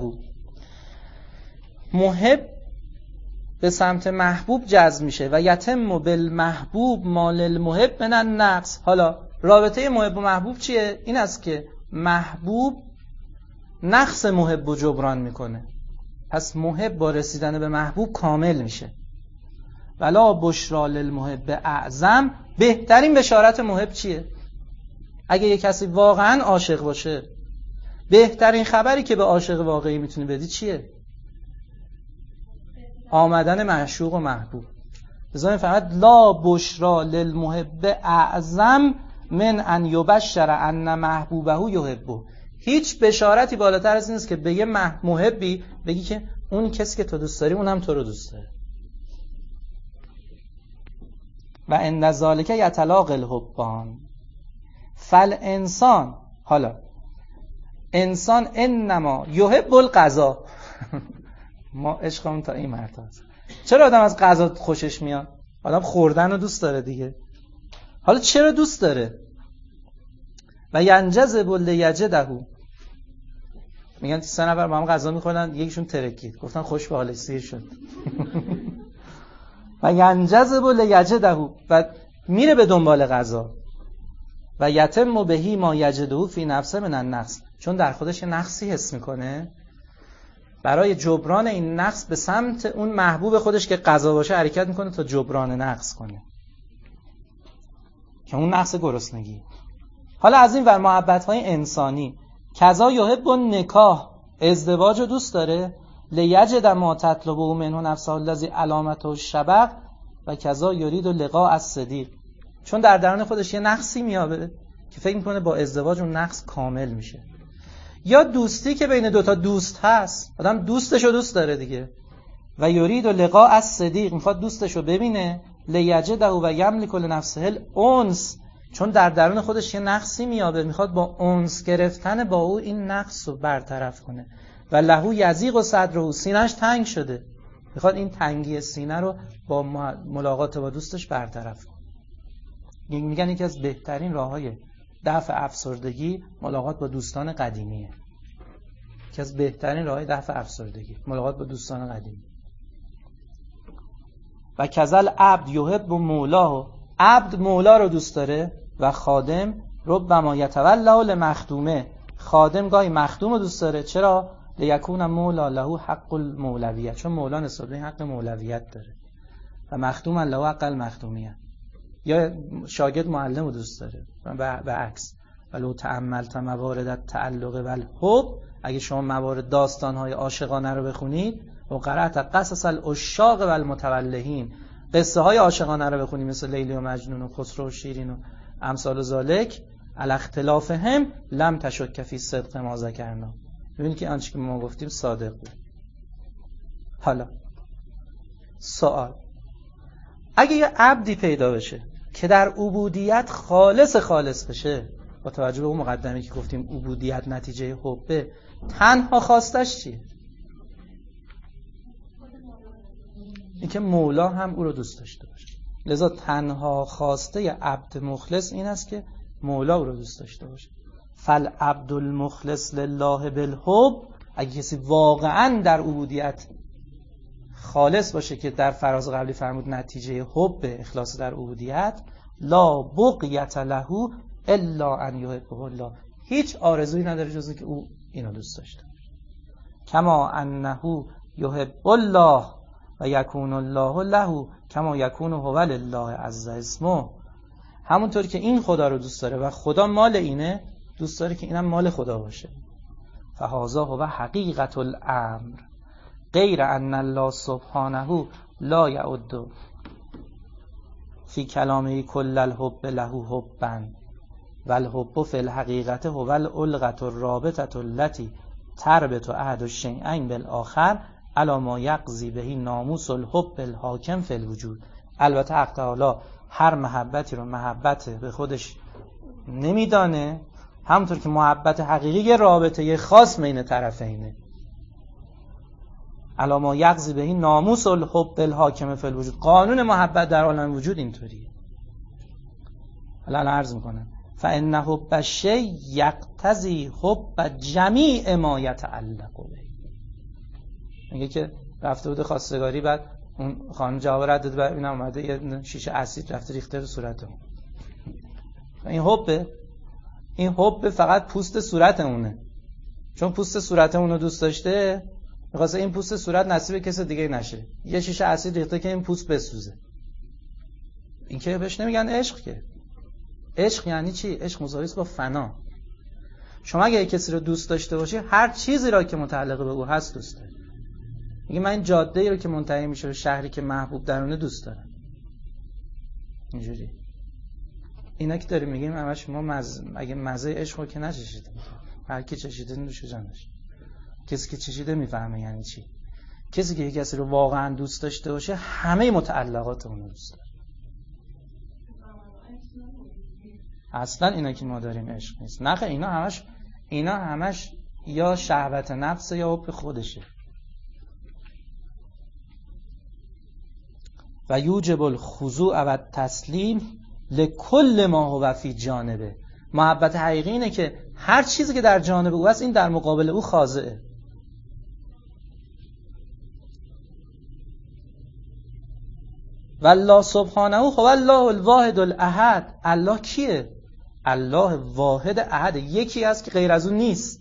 محب به سمت محبوب جذب میشه و یتم بالمحبوب مال المحب من النقص. حالا رابطه محب و محبوب چیه؟ این است که محبوب نقص محب رو جبران میکنه. پس محب با رسیدن به محبوب کامل میشه. ولا بشرا للمحب اعظم. بهترین بشارت محب چیه؟ اگه یه کسی واقعا عاشق باشه بهترین خبری که به عاشق واقعی میتونی بدی چیه؟ آمدن معشوق و محبوب. لذا فقط لا بشرا للمحب اعظم من ان یبشر ان محبوبه یحبه. هیچ بشارتی بالاتر از این است که به یه محبی بگی که اون کسی که تو دوست داری اونم تو رو دوست داره. و ان ذالک یتلاقی الحبان فالانسان. حالا انسان انما یحب القضا. ما عشقمون تا این مرتبه است. چرا آدم از غذا خوشش میاد؟ آدم خوردن رو دوست داره دیگه. حالا چرا دوست داره؟ و ینجذب لیجده. میگن سه نفر با هم غذا میخوردن یکیشون ترکید گفتن خوش به حالش سیر شد. و ینجذب لیجده و میره به دنبال غذا. و یتم بهی ما یجده فی نفسه من النقص. چون در خودش یه نقصی حس میکنه برای جبران این نقص به سمت اون محبوب خودش که غذا باشه حرکت میکنه تا جبران نقص کنه که اون نقص گرسنگی. حالا از این ور محبت‌های انسانی کذا یحب النکاح. ازدواج رو دوست داره لیجد ما تطلبه منه نفسه الذی علامته الشبق و کذا یرید لقاء الصدیق. چون در درون خودش یه نقصی میابه که فکر میکنه با ازدواج اون نقص کامل میشه. یا دوستی که بین دوتا دوست هست، آدم دوستشو دوست داره دیگه و یرید لقاء الصدیق، میخواد دوستشو ببینه لیجده و یملک لنفسه الانس. چون در درون خودش یه نقصی میابه میخواد با انس گرفتن با او این نقص رو برطرف کنه. و لهو یضیق و صدره، سینه‌اش تنگ شده میخواد این تنگی سینه رو با ملاقات با دوستش برطرف کنه. میگن یکی از بهترین راههای دفع افسردگی ملاقات با دوستان قدیمیه. یکی از بهترین راههای دفع افسردگی ملاقات با دوستان قدیمی. و کذل عبد یحب مولاه. عبد مولا رو دوست داره و خادم ربما یتولا لمخدومه. خادم گاهی مخدوم رو دوست داره. چرا؟ لیکون مولا له حق المولویت. چون مولا نسبت به حق مولویت داره و مخدوم له حق المخدومیت. یا شاگرد معلم رو دوست داره و به عکس. ولو تأملت موارد التعلق و الحب. اگه شما موارد داستان‌های عاشقانه رو بخونید و قرأت قصص العشاق و المتولهین، قصه های عاشقانه رو بخونید مثل لیلی و مجنون و خسرو و شیرین و امثال ذالک، علی اختلافهم لم تشک فی صدق ما ذکرنا. ببینید که آنچه که ما گفتیم صادق بود. حالا سوال، اگه یه عبدی پیدا بشه که در عبودیت خالص خالص بشه، با توجه به اون مقدمه که گفتیم عبودیت نتیجه حبه، تنها خواستش چیه؟ این که مولا هم او رو دوست داشته باشه. لذا تنها خواسته عبد مخلص این است که مولا او رو دوست داشته باشه. فالعبد المخلص لله بالحب، اگه کسی واقعا در عبودیت خالص باشه که در فراز قبلی فرمود نتیجه حب اخلاص در عبودیت، لا بغیت له الا ان یحبه الله، هیچ آرزویی نداره جز اینکه او اینو دوست داشته باشه. کما انه یحب الله و یکون الله له کما یکون هو لله عز اسمه، همونطور که این خدا رو دوست داره و خدا مال اینه، دوست داره که اینم مال خدا باشه. فهذا هو حقیقت الامر غیر ان الله سبحانه لا یعد فی کلامه کل الحب له حبا و الحب فی الحقیقت هو العلقة الرابطة التي تربط احد الشیئین بالآخر علی ما یقضی به ناموس الحب الحاکم فی الوجود. البته حق تعالی هر محبتی رو محبت به خودش نمیدانه، همونطور که محبت حقیقی یه رابطه یه خاص بین طرفینه. علی ما یقضی به ناموس الحب الحاکم فی الوجود، قانون محبت در عالم وجود اینطوریه. الان عرض میکنم فان حب الشیء یقتضی حب جمیع ما یتعلق به. میگه که رفته بود خواستگاری، بعد اون خانم جواب رد داد، بعد اینم اومده یه شیشه اسید رفته ریخته رو صورت اون. این حبه، این حب فقط پوست صورت اونه، چون پوست صورت اونو دوست داشته می‌خواسته این پوست صورت نصیب کسی دیگه نشه، یه شیشه اسید ریخته که این پوست بسوزه. این که بهش نمیگن عشق. که عشق یعنی چی؟ عشق مساوی است با فنا. شما اگه کسی رو دوست داشته باشی، هر چیزی را که متعلق به او هست دوست داری. میگه من این جاده‌ای رو که منتهی میشه به شهری که محبوب درونه دوست دارم. اینجوری اینا که داریم میگیم همش ما مز... اگه مزه عشق رو که نچشیدیم، هر کی چشیده نوش جانش. کسی که چشیده میفهمه یعنی چی. کسی که یک کسی رو واقعا دوست داشته باشه همه متعلقات اون رو دوست داره. اصلا اینا که ما داریم عشق نیست. نه اینا همش اینا همش یا شهوت نفس یا حب خودشه. و یوجب الخضوع و التسلیم لکل ما هو فی جانبه. محبت حقیقی اینه که هر چیزی که در جانب او هست این در مقابل او خاضعه. والله سبحانه هو الله الواحد الاحد. الله کیه؟ الله واحد احد، یکی است که غیر از اون نیست.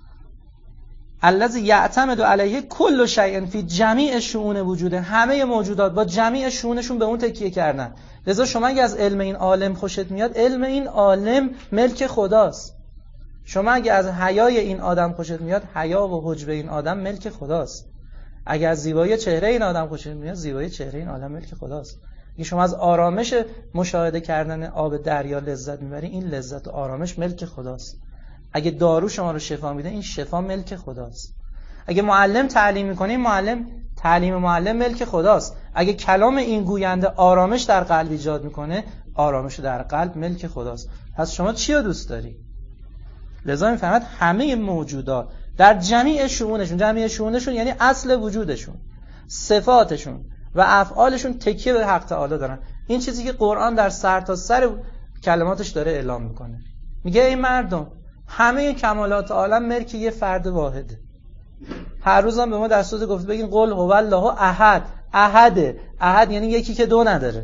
الذی یعتمد علیه کل شیء فی جمیع شؤون وجوده، همه موجودات با جمیع شؤونشون به اون تکیه کردن. لذا شما اگه از علم این عالم خوشت میاد، علم این عالم ملک خداست. شما اگه از حیای این آدم خوشت میاد، حیا و حجب این آدم ملک خداست. اگه از زیبایی چهره این آدم خوشت میاد، زیبایی چهره این عالم ملک خداست. اگه شما از آرامش مشاهده کردن آب دریا لذت میبری، این لذت و آرامش ملک خداست. اگه دارو شما رو شفا میده، این شفا ملک خداست. اگه معلم تعلیم میکنه، این معلم تعلیم معلم ملک خداست. اگه کلام این گوینده آرامش در قلب ایجاد میکنه، آرامش در قلب ملک خداست. پس شما چی رو دوست داری؟ لذا میفهمد همه موجودات در جمیع شؤونشون، جمیع شؤونشون یعنی اصل وجودشون، صفاتشون و افعالشون تکیه به حق تعالی دارن. این چیزی که قرآن در سر تا سر کلماتش داره اعلام میکنه. میگه ای مردم، همه کمالات عالم ملک یه فرد واحده. هر روز هم به ما دستور گفت بگین قل هو الله احد. احده. احد یعنی یکی که دو نداره.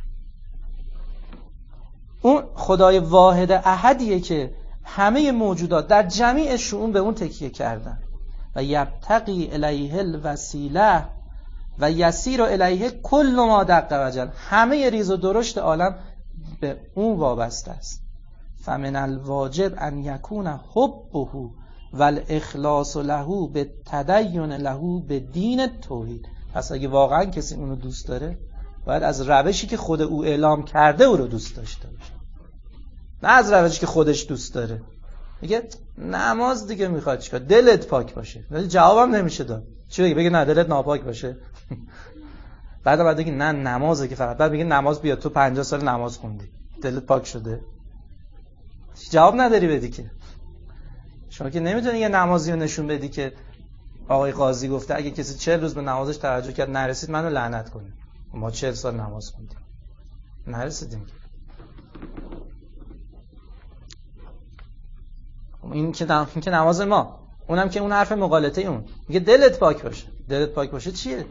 اون خدای واحد احدیه که همه موجودات در جمیع شؤون به اون تکیه کردن. و یبتقی الیه الوسیله و یسیر الیه کل ما دق وجل. همه ریز و درشت عالم به اون وابسته است. فمن الواجب ان یکون حبه والاخلاص له بالتدین له بدین توحید. پس اگه واقعا کسی اونو دوست داره، باید از روشی که خود او اعلام کرده او رو دوست داشته باشه، نه از روشی که خودش دوست داره. میگه نماز دیگه میخواد چیکار؟ دلت پاک باشه. ولی جوابم نمیشه داد. چی بگه؟ بگه نه دلت ناپاک باشه. بعد بعد بگه نه نمازه که فقط. بعد میگه نماز بیا، تو پنجاه سال نماز خوندی، دلت پاک شده؟ جواب نداری بدی که. شما که نمیتونی یه نمازی رو نشون بدی که آقای قاضی گفته اگه کسی چهل روز به نمازش توجه کرد نرسید منو لعنت کنه. ما چهل سال نماز خوندیم نرسیدیم. این که نم... این که نماز ما، اونم که اون حرف مقالطه اون میگه دلت پاک باشه. دلت پاک باشه چیه؟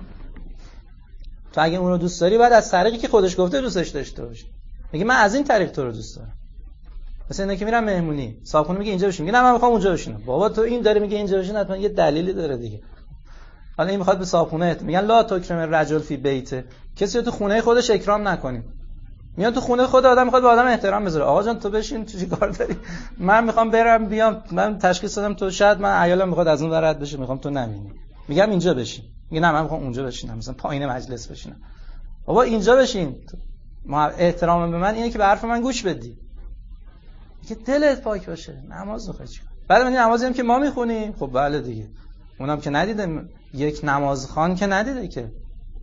تو اگه اون رو دوست داری بعد از طریقی که خودش گفته دوستش داشته باشی. میگه من از این طریق تو رو دوست دارم. مثلا اینکه میرم مهمونی، صاحبخونه میگه اینجا بشین، میگه نه من میخوام اونجا بشینم. بابا تو این داره میگه اینجا بشین، حتما یه دلیلی داره دیگه. حالا این میخواد به صاحبخونه میگن لا تکرم الرجل فی بیته، کسی رو تو خونه خودش اکرام نکنیم. میاد تو خونه خود آدم میخواد به آدم احترام بذاره. آقا جان تو بشین، تو چیکار داری؟ من میخوام برم بیام، من تشخیص دادم تو شاید من عیالم میخواد از اون ور رد بشه، میخوام تو نمینی. میگم اینجا بشین، میگه نه من میخوام اونجا بشینم، مثلا پایین مجلس بشینم. بابا اینجا بشین. ما احترام به من اینه که به حرف من گوش بدی. که دلت پاک باشه. نماز میخوای چیکار؟ بعد من نمازی هم که ما میخونیم، خب بله دیگه. اونم که ندیده، یک نمازخوان که ندیده که.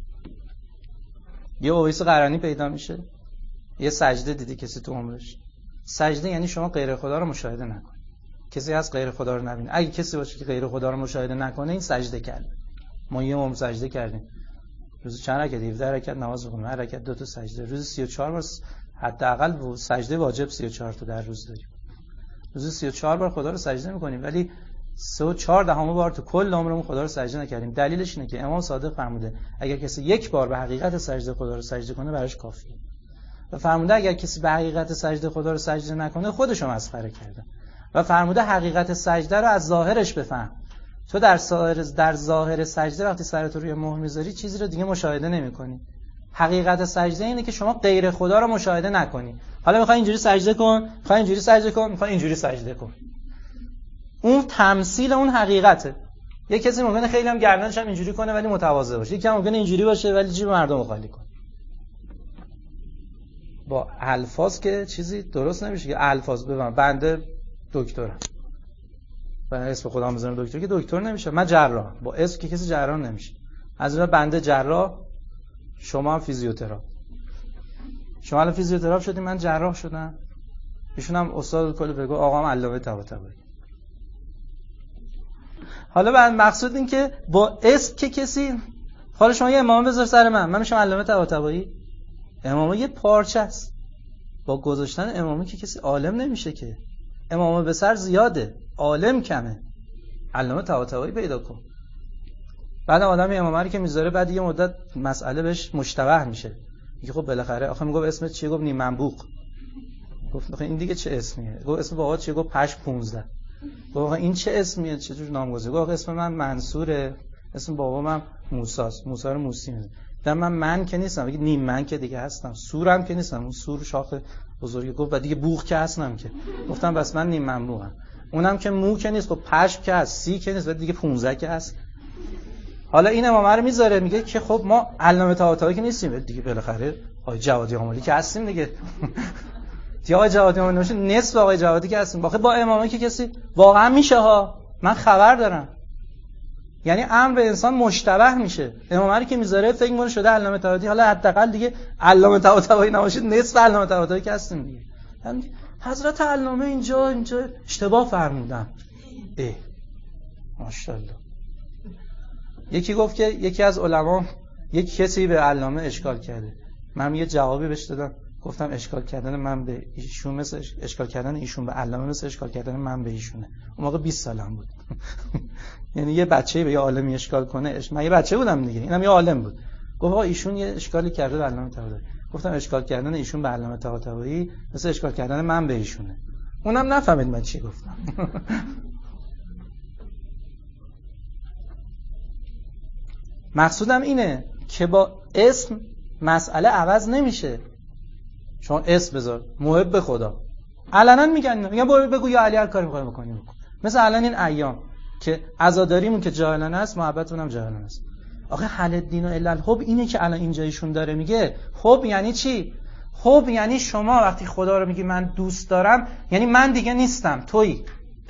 یه اویس قرنی پیدا میشه. یه سجده دیدی کسی تو عمرش؟ سجده یعنی شما غیر خدا رو مشاهده نکنی. کسی از غیر خدا رو نبینه. اگه کسی باشه که غیر خدا رو مشاهده نکنه، این سجده کرده. ما یه عمر سجده کردیم. روز چند رکعت؟ هفده رکعت نماز می‌خونیم. هر رکعت دو تا سجده. روز سی و چهار بار حداقل سجده واجب سی و چهار تا در روز داریم. روز سی و چهار بار خدا رو سجده می‌کنیم، ولی سه و چهار دهم بار تو کل عمرمون خدا رو سجده نکردیم. دلیلش اینه که امام صادق فرموده اگر کسی یک بار به حقیقت سجده خدا رو سجده کنه براش کافیه. و فرموده اگر کسی به حقیقت سجده خدا رو سجده نکنه خودش رو مسخره کرده. و فرموده حقیقت سجده رو از ظاهرش بفهم. تو در ظاهر در ظاهر سجده وقتی سرت روی مهر میذاری چیزی رو دیگه مشاهده نمی‌کنی. حقیقت سجده اینه که شما غیر خدا رو مشاهده نکنی. حالا می‌خوای اینجوری سجده کن، می‌خوای اینجوری سجده کن، می‌خوای اینجوری سجده کن. اون تمثیل اون حقیقته. یه کسی ممکنه خیلی هم گردنش هم اینجوری کنه ولی متواضع باشه. یکی ممکنه اینجوری باشه ولی جیب مردم خالی کنه. با الفاظ که چیزی درست نمیشه که الفاظ ببین بنده دکترم. من اسم خودم بزنم دکتر که دکتر نمیشه. من جراح. با اسم که کسی جراح نمیشه. از اون بنده جراح، شما هم فیزیوتراپ. شما الان فیزیوتراپ شدین، من جراح شدم. ایشون هم استاد کلی بگو آقام علامه طباطبایی. حالا بعد مقصود این که با اسم که کسی، حالا شما یه امام بذار سر من، من میشم علامه طباطبایی. امامه یه پارچه است. با گذاشتن امامه که کسی عالم نمیشه که. امامه به سر زیاده، عالم کمه. علامه طباطبایی پیدا کن. بعد آدم امامه رو که میذاره بعد یه مدت مسئله بهش مشتبه میشه. میگه خب بالاخره آخه میگه اسمت چیه؟ گفت نیم منبوق. گفت آخه این دیگه چه اسمیه؟ گفت اسم بابات چیه؟ گفت پشم پانزده. گفت آخه این چه اسمیه؟ چه جور نامگذاری؟ گفت اسم من منصوره، اسم بابام موسی است. موسی رو موسی میذاره. در من من که نیستم، میگه نیم من که دیگه هستم. سورم که نیستم، اون سور شاخ بزرگی. گفت بعد دیگه بوق که هستم که. گفتم بس من نیم منبوقم. اونم که مو که نیست، خب پشم که هست، سی که نیست، بعد دیگه پانزده که هست. حالا این امامه رو میذاره میگه که خب ما علامه طباطبایی که نیستیم دیگه، بالاخره آقای جوادی آملی که هستیم دیگه. دیگه آقای جوادی آملی نشه نصف آقای جوادی که هستیم. واقعا با امامه که کسی واقعا میشه ها، من خبر دارم. یعنی امر به انسان مشتبه میشه. امامه رو که میذاره فکر میکنه شده علامه طباطبایی، حالا حداقل دیگه علامه طباطبایی نباشه نصف علامه طباطبایی که هستیم دیگه. حضرت علامه اینجا اینجا اشتباه فرمودن. اه ماشاءالله. یکی گفت که یکی از علما یک کسی به علامه اشکال کرده. من یه جوابی بهش دادم، گفتم اشکال کردن من به ایشون مثل اشکال کردن ایشون به علامه مثل اشکال کردن من به ایشونه. اون موقع بیست سالم بود. یعنی یه بچه‌ای به یه عالمی اشکال کنه، من یه بچه بودم دیگه، اینم یه عالم بود. گفت آقا ایشون یه اشکالی کرده به علامه طباطبایی. گفتم اشکال کردن ایشون به علامه طباطبایی مثل اشکال کردن من به ایشونه. اونم نفهمید من چی گفتم. مقصودم اینه که با اسم مسئله عوض نمیشه. شما اسم بذار محب خدا، علنا میگن میگن برو بگو یا علی هر کاری میخوای بکنی بکن. مثلا الان این ایام که عزاداریمون که جاهلانه است، محبتمون هم جاهلانه است. آخه حل الدین و الا الحب اینه که الان اینجا ایشون داره میگه. حب یعنی چی؟ حب یعنی شما وقتی خدا رو میگی من دوست دارم، یعنی من دیگه نیستم، تویی.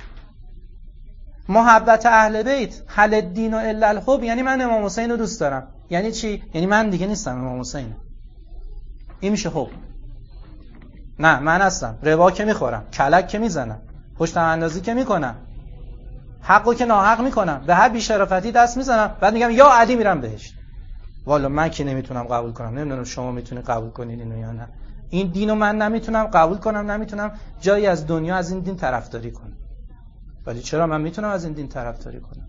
محبت اهل بیت، حل الدین و الا الحب یعنی من امام حسین رو دوست دارم. یعنی چی؟ یعنی من دیگه نیستم، امام حسین. این میشه حب. نه من هستم، ربا که میخورم، کلک که میزنم، پشت اندازی که میکنم، حقو که ناحق میکنم، به هر بی‌شرافتی دست میزنم، بعد میگم یا علی میرم بهشت. والا من که نمیتونم قبول کنم. نمیدونم شما میتونید قبول کنید اینو یا نه. این دینو من نمیتونم قبول کنم، نمیتونم جایی از دنیا از این دین طرفداری کنم. ولی چرا من میتونم از این دین طرفداری کنم؟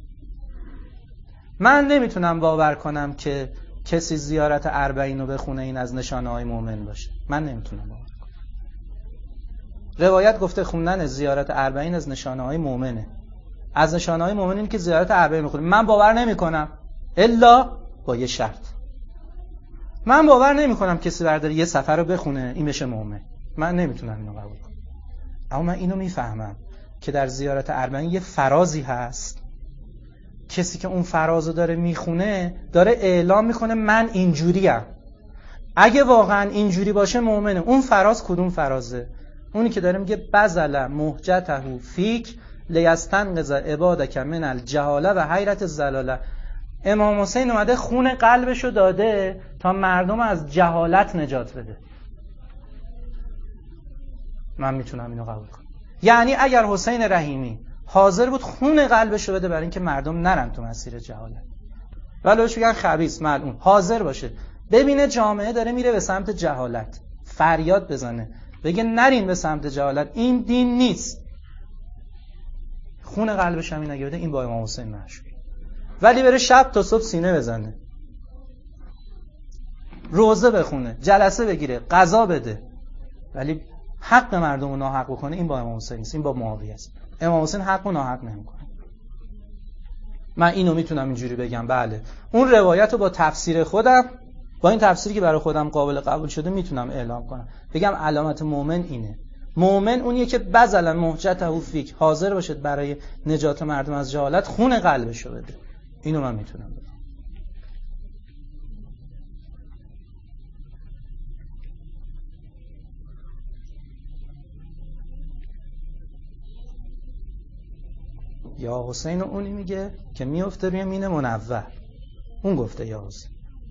من نمیتونم باور کنم که کسی زیارت اربعین رو بخونه این از نشانه های مؤمن باشه. من نمیتونم باور کنم. روایت گفته خوندن زیارت اربعین از نشانه های مؤمنه. از نشانه های مؤمن این که زیارت اربعین بخونه. من باور نمی کنم الا با یه شرط. من باور نمی کنم کسی برداره یه سفر رو بخونه این بشه مؤمن. من نمیتونم اینو قبول کنم. اما من اینو میفهمم که در زیارت اربعین یه فرازی هست. کسی که اون فرازو داره میخونه داره اعلام میکنه من اینجوریم. اگه واقعا اینجوری باشه مؤمنه. اون فراز کدوم فرازه؟ اونی که داره میگه بذل مهجته فیک لیستنقذ عبادک من الجهاله و حیرت الضلاله. امام حسین اومده خون قلبشو داده تا مردم از جهالت نجات بده. من میتونم اینو قبول کنم. یعنی اگر حسین رحیمی حاضر بود خون قلبشو بده برای اینکه مردم نرن تو مسیر جهالت، ولی بهش میگن خبیث ملعون، حاضر باشه ببینه جامعه داره میره به سمت جهالت، فریاد بزنه بگه نرین به سمت جهالت، این دین نیست، خون قلبش همین نگه بده، این با امام حسین مشهور. ولی بره شب تا صبح سینه بزنه، روزه بخونه، جلسه بگیره، قضا بده، ولی حق مردم رو ناحق بکنه، این با امام حسین نیست، این با معاویه است. امام حسین حق و ناحق نمیکنه. من اینو میتونم اینجوری بگم. بله اون روایت رو با تفسیر خودم، با این تفسیری که برای خودم قابل قبول شده میتونم اعلام کنم، بگم علامت مؤمن اینه. مؤمن اونیه که بذل مهجته فیک، حاضر باشد برای نجات مردم از جهالت خون قلبشو بده. اینو من میتونم بگم. یا حسین اونی میگه که میفته روی مین منور، اون گفته یا حسین.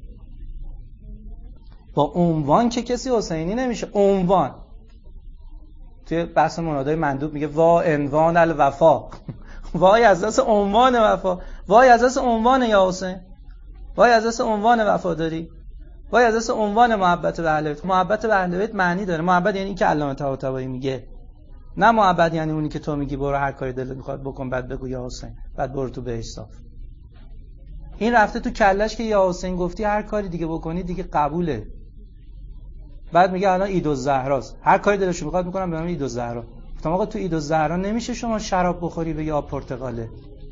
با عنوان که کسی حسینی نمیشه. عنوان توی بحث منادای مندوب میگه وا عنوان الوفا وای از دست عنوان وفا، وای از دست عنوان یا حسین، وای از دست عنوان وفاداری، وای از دست عنوان محبت به اهل بیت. محبت به اهل بیت معنی داره. محبت یعنی این که علامه طباطبایی میگه، نه محبت یعنی اونی که تو میگی برو هر کاری دلت میخواد بکن بعد بگو یا حسین، بعد برو تو بهش صاف. این رفته تو کلش که یا حسین گفتی هر کاری دیگه بکنی دیگه قبوله. بعد میگه الان عید الزهراست، هر کاری دلش میخواد میکنم به نام عید الزهرا. گفتم آقا تو عید الزهرا نمیشه شما شراب بخوری بگی آب پرتقاله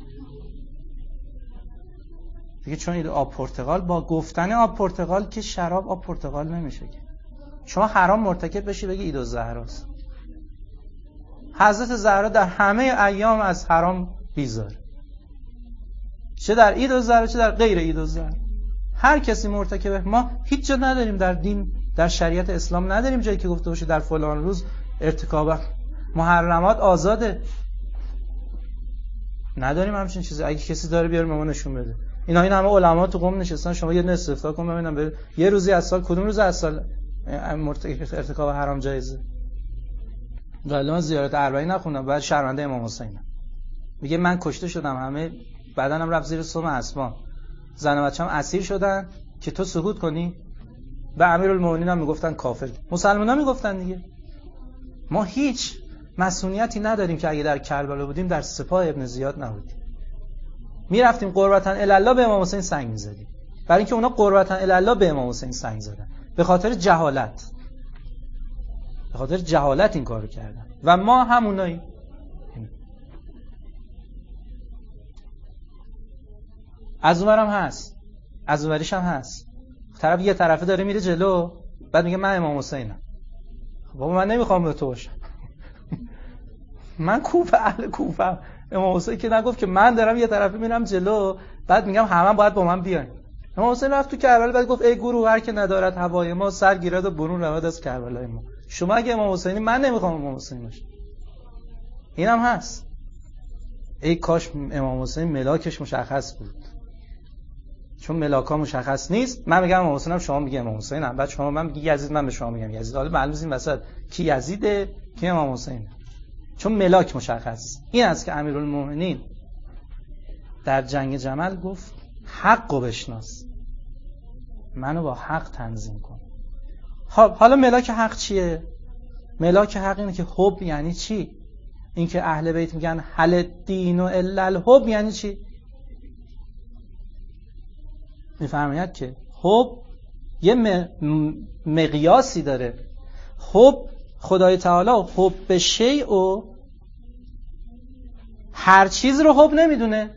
دیگه، چون عید آب پرتقال با گفتن آب پرتقال که شراب آب پرتقال نمیشه که. شما حرام مرتکب بشی بگی عید الزهراست. حضرت زهرا در همه ایام از حرام بیزار، چه در عید الزهرا چه در غیر عید الزهرا. هر کسی مرتکب، ما هیچ جا نداریم در دین، در شریعت اسلام نداریم جایی که گفته باشه در فلان روز ارتکاب محرمات آزاده. نداریم همچین چیزی. اگه کسی داره بیاره به ما نشون بده. اینا این همه علما تو قم نشستن، شما یه دونه استفتاء کن ببینم بره یه روزی از سال کدوم روز از سال ارتکاب حرام جایزه. ولی من زیارت اربعین نخوندم، بعد شرمنده امام حسینم. میگه من کشته شدم، همه بدنم رفت زیر سم اسبان، زن و بچه‌م اسیر شدن که تو سکوت کنی. به امیرالمومنین هم میگفتن کافر، مسلمان‌ها میگفتن دیگه. ما هیچ مسئولیتی نداریم که اگه در کربلا بودیم در سپاه ابن زیاد نبودیم، میرفتیم قربتن الله به امام حسین سنگ میزدیم، برای اینکه اونا قربتن الله به امام حسین سنگ زدن، به خاطر جهالت، به خاطر جهالت این کارو کردن و ما همونایی. از اونورم هست، از اونوریش هم هست. طرف یه طرفه داره میره جلو، بعد میگه من امام حسینم. بابا من نمیخوام به تو باشم من کوفه، اهل کوفه. امام حسین که نگفت که من دارم یه طرفه میرم جلو، بعد میگم همه باید با من بیاین. امام حسین رفت تو کربلا، بعد گفت ای گروه هر که ندارد هوای ما سر گیرد و برون رود از کربلای ما. شما اگه امام حسینی، من نمیخوام امام حسین باشم. اینم هست. ای کاش امام حسین ملاکش مشخص بود، چون ملاکا مشخص نیست. من میگم امام حسینم، شما میگی امام حسینم، بعد شما من میگی یزید، من به شما میگم یزید. حالا معلومه این وسط کی یزیده کی امام حسین، چون ملاک مشخص. این است که امیرالمومنین در جنگ جمل گفت حقو بشناس، منو با حق تنظیم کن. حالا ملاک حق چیه؟ ملاک حق اینه که حب یعنی چی؟ اینکه اهل بیت میگن هل الدین الا الحب یعنی چی؟ میفرماید که حب یه مقیاسی داره. حب خدای تعالی حب به شیء و هر چیز رو حب نمیدونه.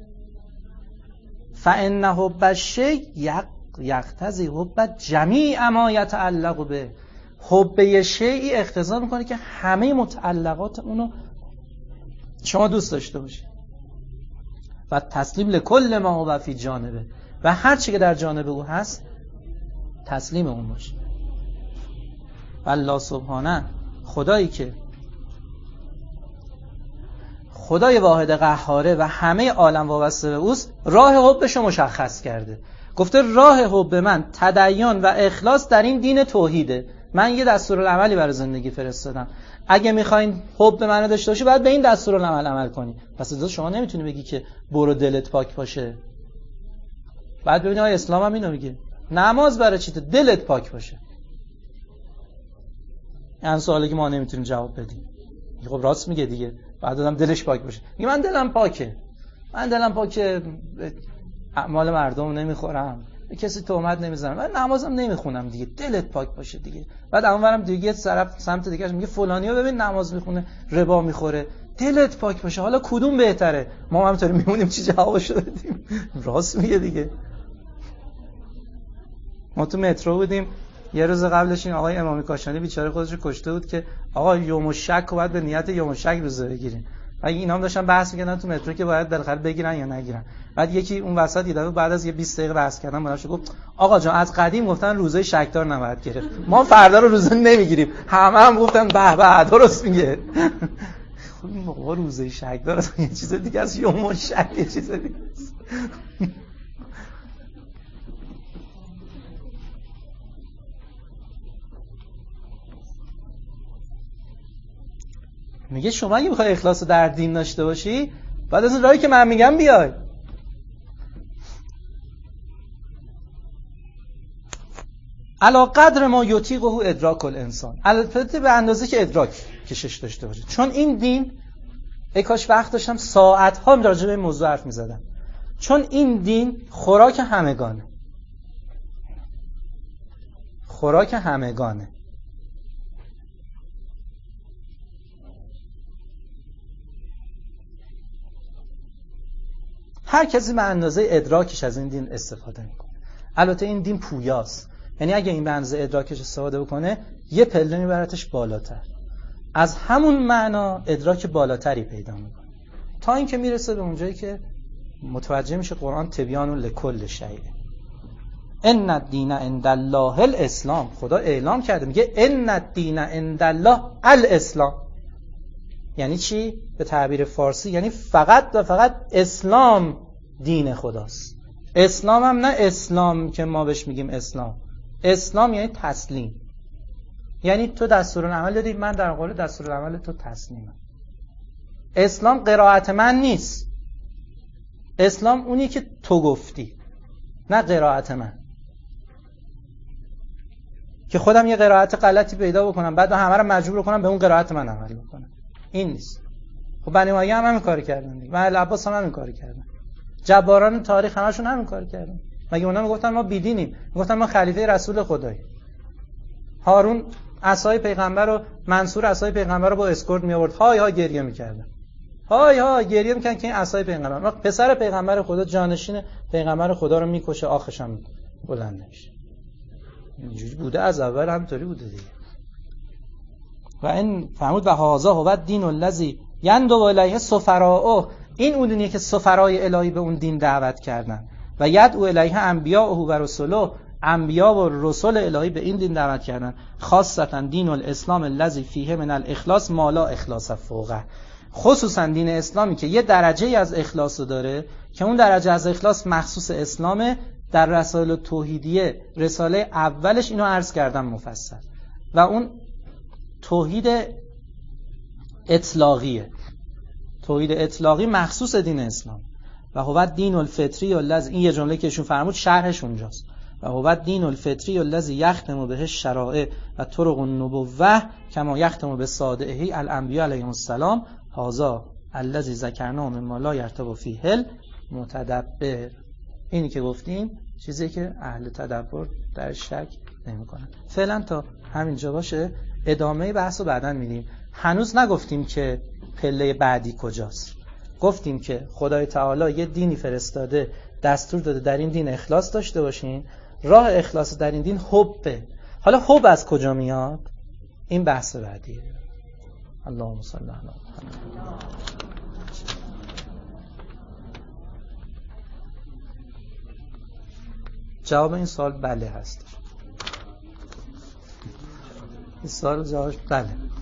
فان حب الشیء یقتضی حب جمیع ما یتعلق به. حب به شیئی اقتضا میکنه که همه متعلقات اونو شما دوست داشته باشید و تسلیم لکل ما هو فی جانبه، و هر چی که در جانب او هست تسلیم اون باشه. الله سبحانه، خدایی که خدای واحد قهاره و همه عالم وابسته به اوست، راه حبش رو مشخص کرده. گفته راه حب من تدین و اخلاص در این دین توحیده. من یه دستورالعملی برای زندگی فرستادم، اگه میخواین حب منو داشته باشی باید به این دستورالعمل عمل کنی. پس از شما نمیتونی بگی که برو دلت پاک باشه. بعد ببینید آیا اسلام هم اینو میگه؟ نماز برای چی؟ دلت پاک باشه. این سوالی که ما نمیتونیم جواب بدیم. خب راست میگه دیگه. بعد آدم دلش پاک باشه. میگه من دلم پاکه. من دلم پاکه، اعمال مردم نمیخورم، به کسی تهمت نمیزنم، من نمازم نمیخونم دیگه. دلت پاک باشه دیگه. بعد اونورم دیگه طرف سمت دیگه میگه فلانیو ببین نماز میخونه، ربا میخوره، دلت پاک باشه. حالا کدوم بهتره؟ ما هم همینطوری میمونیم چی جوابشو بدیم؟ راست میگه دیگه. ما تو مترو بودیم یه روز قبلش این آقای امامی کاشانی بیچاره خودش رو کشته بود که آقا یوم الشک رو باید به نیت یوم الشک روزه بگیریم. و اینا هم داشتن بحث می‌کردن تو مترو که باید بالاخره بگیرن یا نگیرن. بعد یکی اون وسط دیدم بعد از یه بیست دقیقه بحث کردن براش گفت آقا جان از قدیم گفتن روزه شکدار نباید گرفت، ما فردا رو روزه نمیگیریم. همه هم گفتن به به درست میگه. خب این موقع روزه شکدار یه چیز دیگه است، یوم الشک یه چیز دیگه است. میگه شما اگه میخوای اخلاص در دین داشته باشی بعد از این راهی که من میگم بیای. علا قدر ما یطیقه ادراک الانسان، البته به اندازه که ادراک کشش داشته باشه. چون این دین، ای کاش وقت داشتم ساعت‌ها راجع به این موضوع حرف می‌زدم، چون این دین خوراک همگانه. خوراک همگانه. هر کسی به اندازه ادراکش از این دین استفاده میکنه. البته این دین پویاست، یعنی اگه این به اندازه ادراکش استفاده بکنه یه پله میبرتش بالاتر، از همون معنا ادراک بالاتری پیدا میکنه تا اینکه میرسه به اونجایی که متوجه میشه قرآن تبیان لکل شیء. ان الدین عند الله الاسلام. خدا اعلام کرده میگه ان الدین عند الله الاسلام. یعنی چی؟ به تعبیر فارسی یعنی فقط و فقط اسلام دین خداست. اسلام هم نه اسلام که ما بهش میگیم اسلام. اسلام یعنی تسلیم. یعنی تو دستورالعمل دادی، من در قبال دستورالعمل تو تسلیمم. اسلام قرائت من نیست. اسلام اونی که تو گفتی، نه قرائت من. که خودم یه قرائت غلطی پیدا بکنم بعد همه رو مجبور کنم به اون قرائت من عمل بکنم. این نیست. خب بنی امیه هم همین کارو کردن دیگه. اهل عباس هم همین کارو کردن. جباران تاریخ همشون همین کارو کردن. مگه اونا میگفتن ما بیدینیم؟ میگفتن ما خلیفه رسول خداییم. هارون عصای پیغمبر رو، منصور عصای پیغمبر رو با اسکورت می آورد، های های گریه میکردن. های های گریه میکردن که این عصای پیغمبر، پسر پیغمبر خدا جانشین پیغمبر خدا رو میکشه، آخش هم بلند نمیشه. اینجوری بوده، از اول همینطوری بوده دیگه. و این فرمود و هازا هو الدین الذی یندو الیه سفراء. این اون دینیه که سفرای الهی به اون دین دعوت کردن. و یدعو الیه انبیاء و رسوله. انبیا و رسول الهی به این دین دعوت کردن. خاصتا دین الاسلام الذی فیه من الاخلاص ما لا اخلاص فوقه. خصوصا دین اسلامی که یه درجه از اخلاص داره که اون درجه از اخلاص مخصوص اسلامه. در رسائل توحیدیه رساله اولش اینو عرض کردم مفصل، و اون توحید اطلاقیه. توحید اطلاقی مخصوص دین اسلام. و هو دین الفطری الذی، این یه جمله که ایشون فرمود شرحش اونجاست. و هو دین الفطری الذی یختم به الشرائع و طرق النبوه کما یختم به صادقه الانبیاء علیهم السلام هازا الذی ذکرنا مما لا یرتب فیه المتدبر. اینی که گفتیم چیزی که اهل تدبر در شک نمی‌کنن. فعلا تا همینجا باشه، ادامه بحث رو بعداً میدیم. هنوز نگفتیم که پله بعدی کجاست. گفتیم که خدای تعالی یه دینی فرستاده، دستور داده در این دین اخلاص داشته باشین. راه اخلاص در این دین حبه. حالا حب از کجا میاد؟ این بحث بعدیه. اللهم صل علی محمد. جواب این سوال بله هست. این سوال جوابش بله.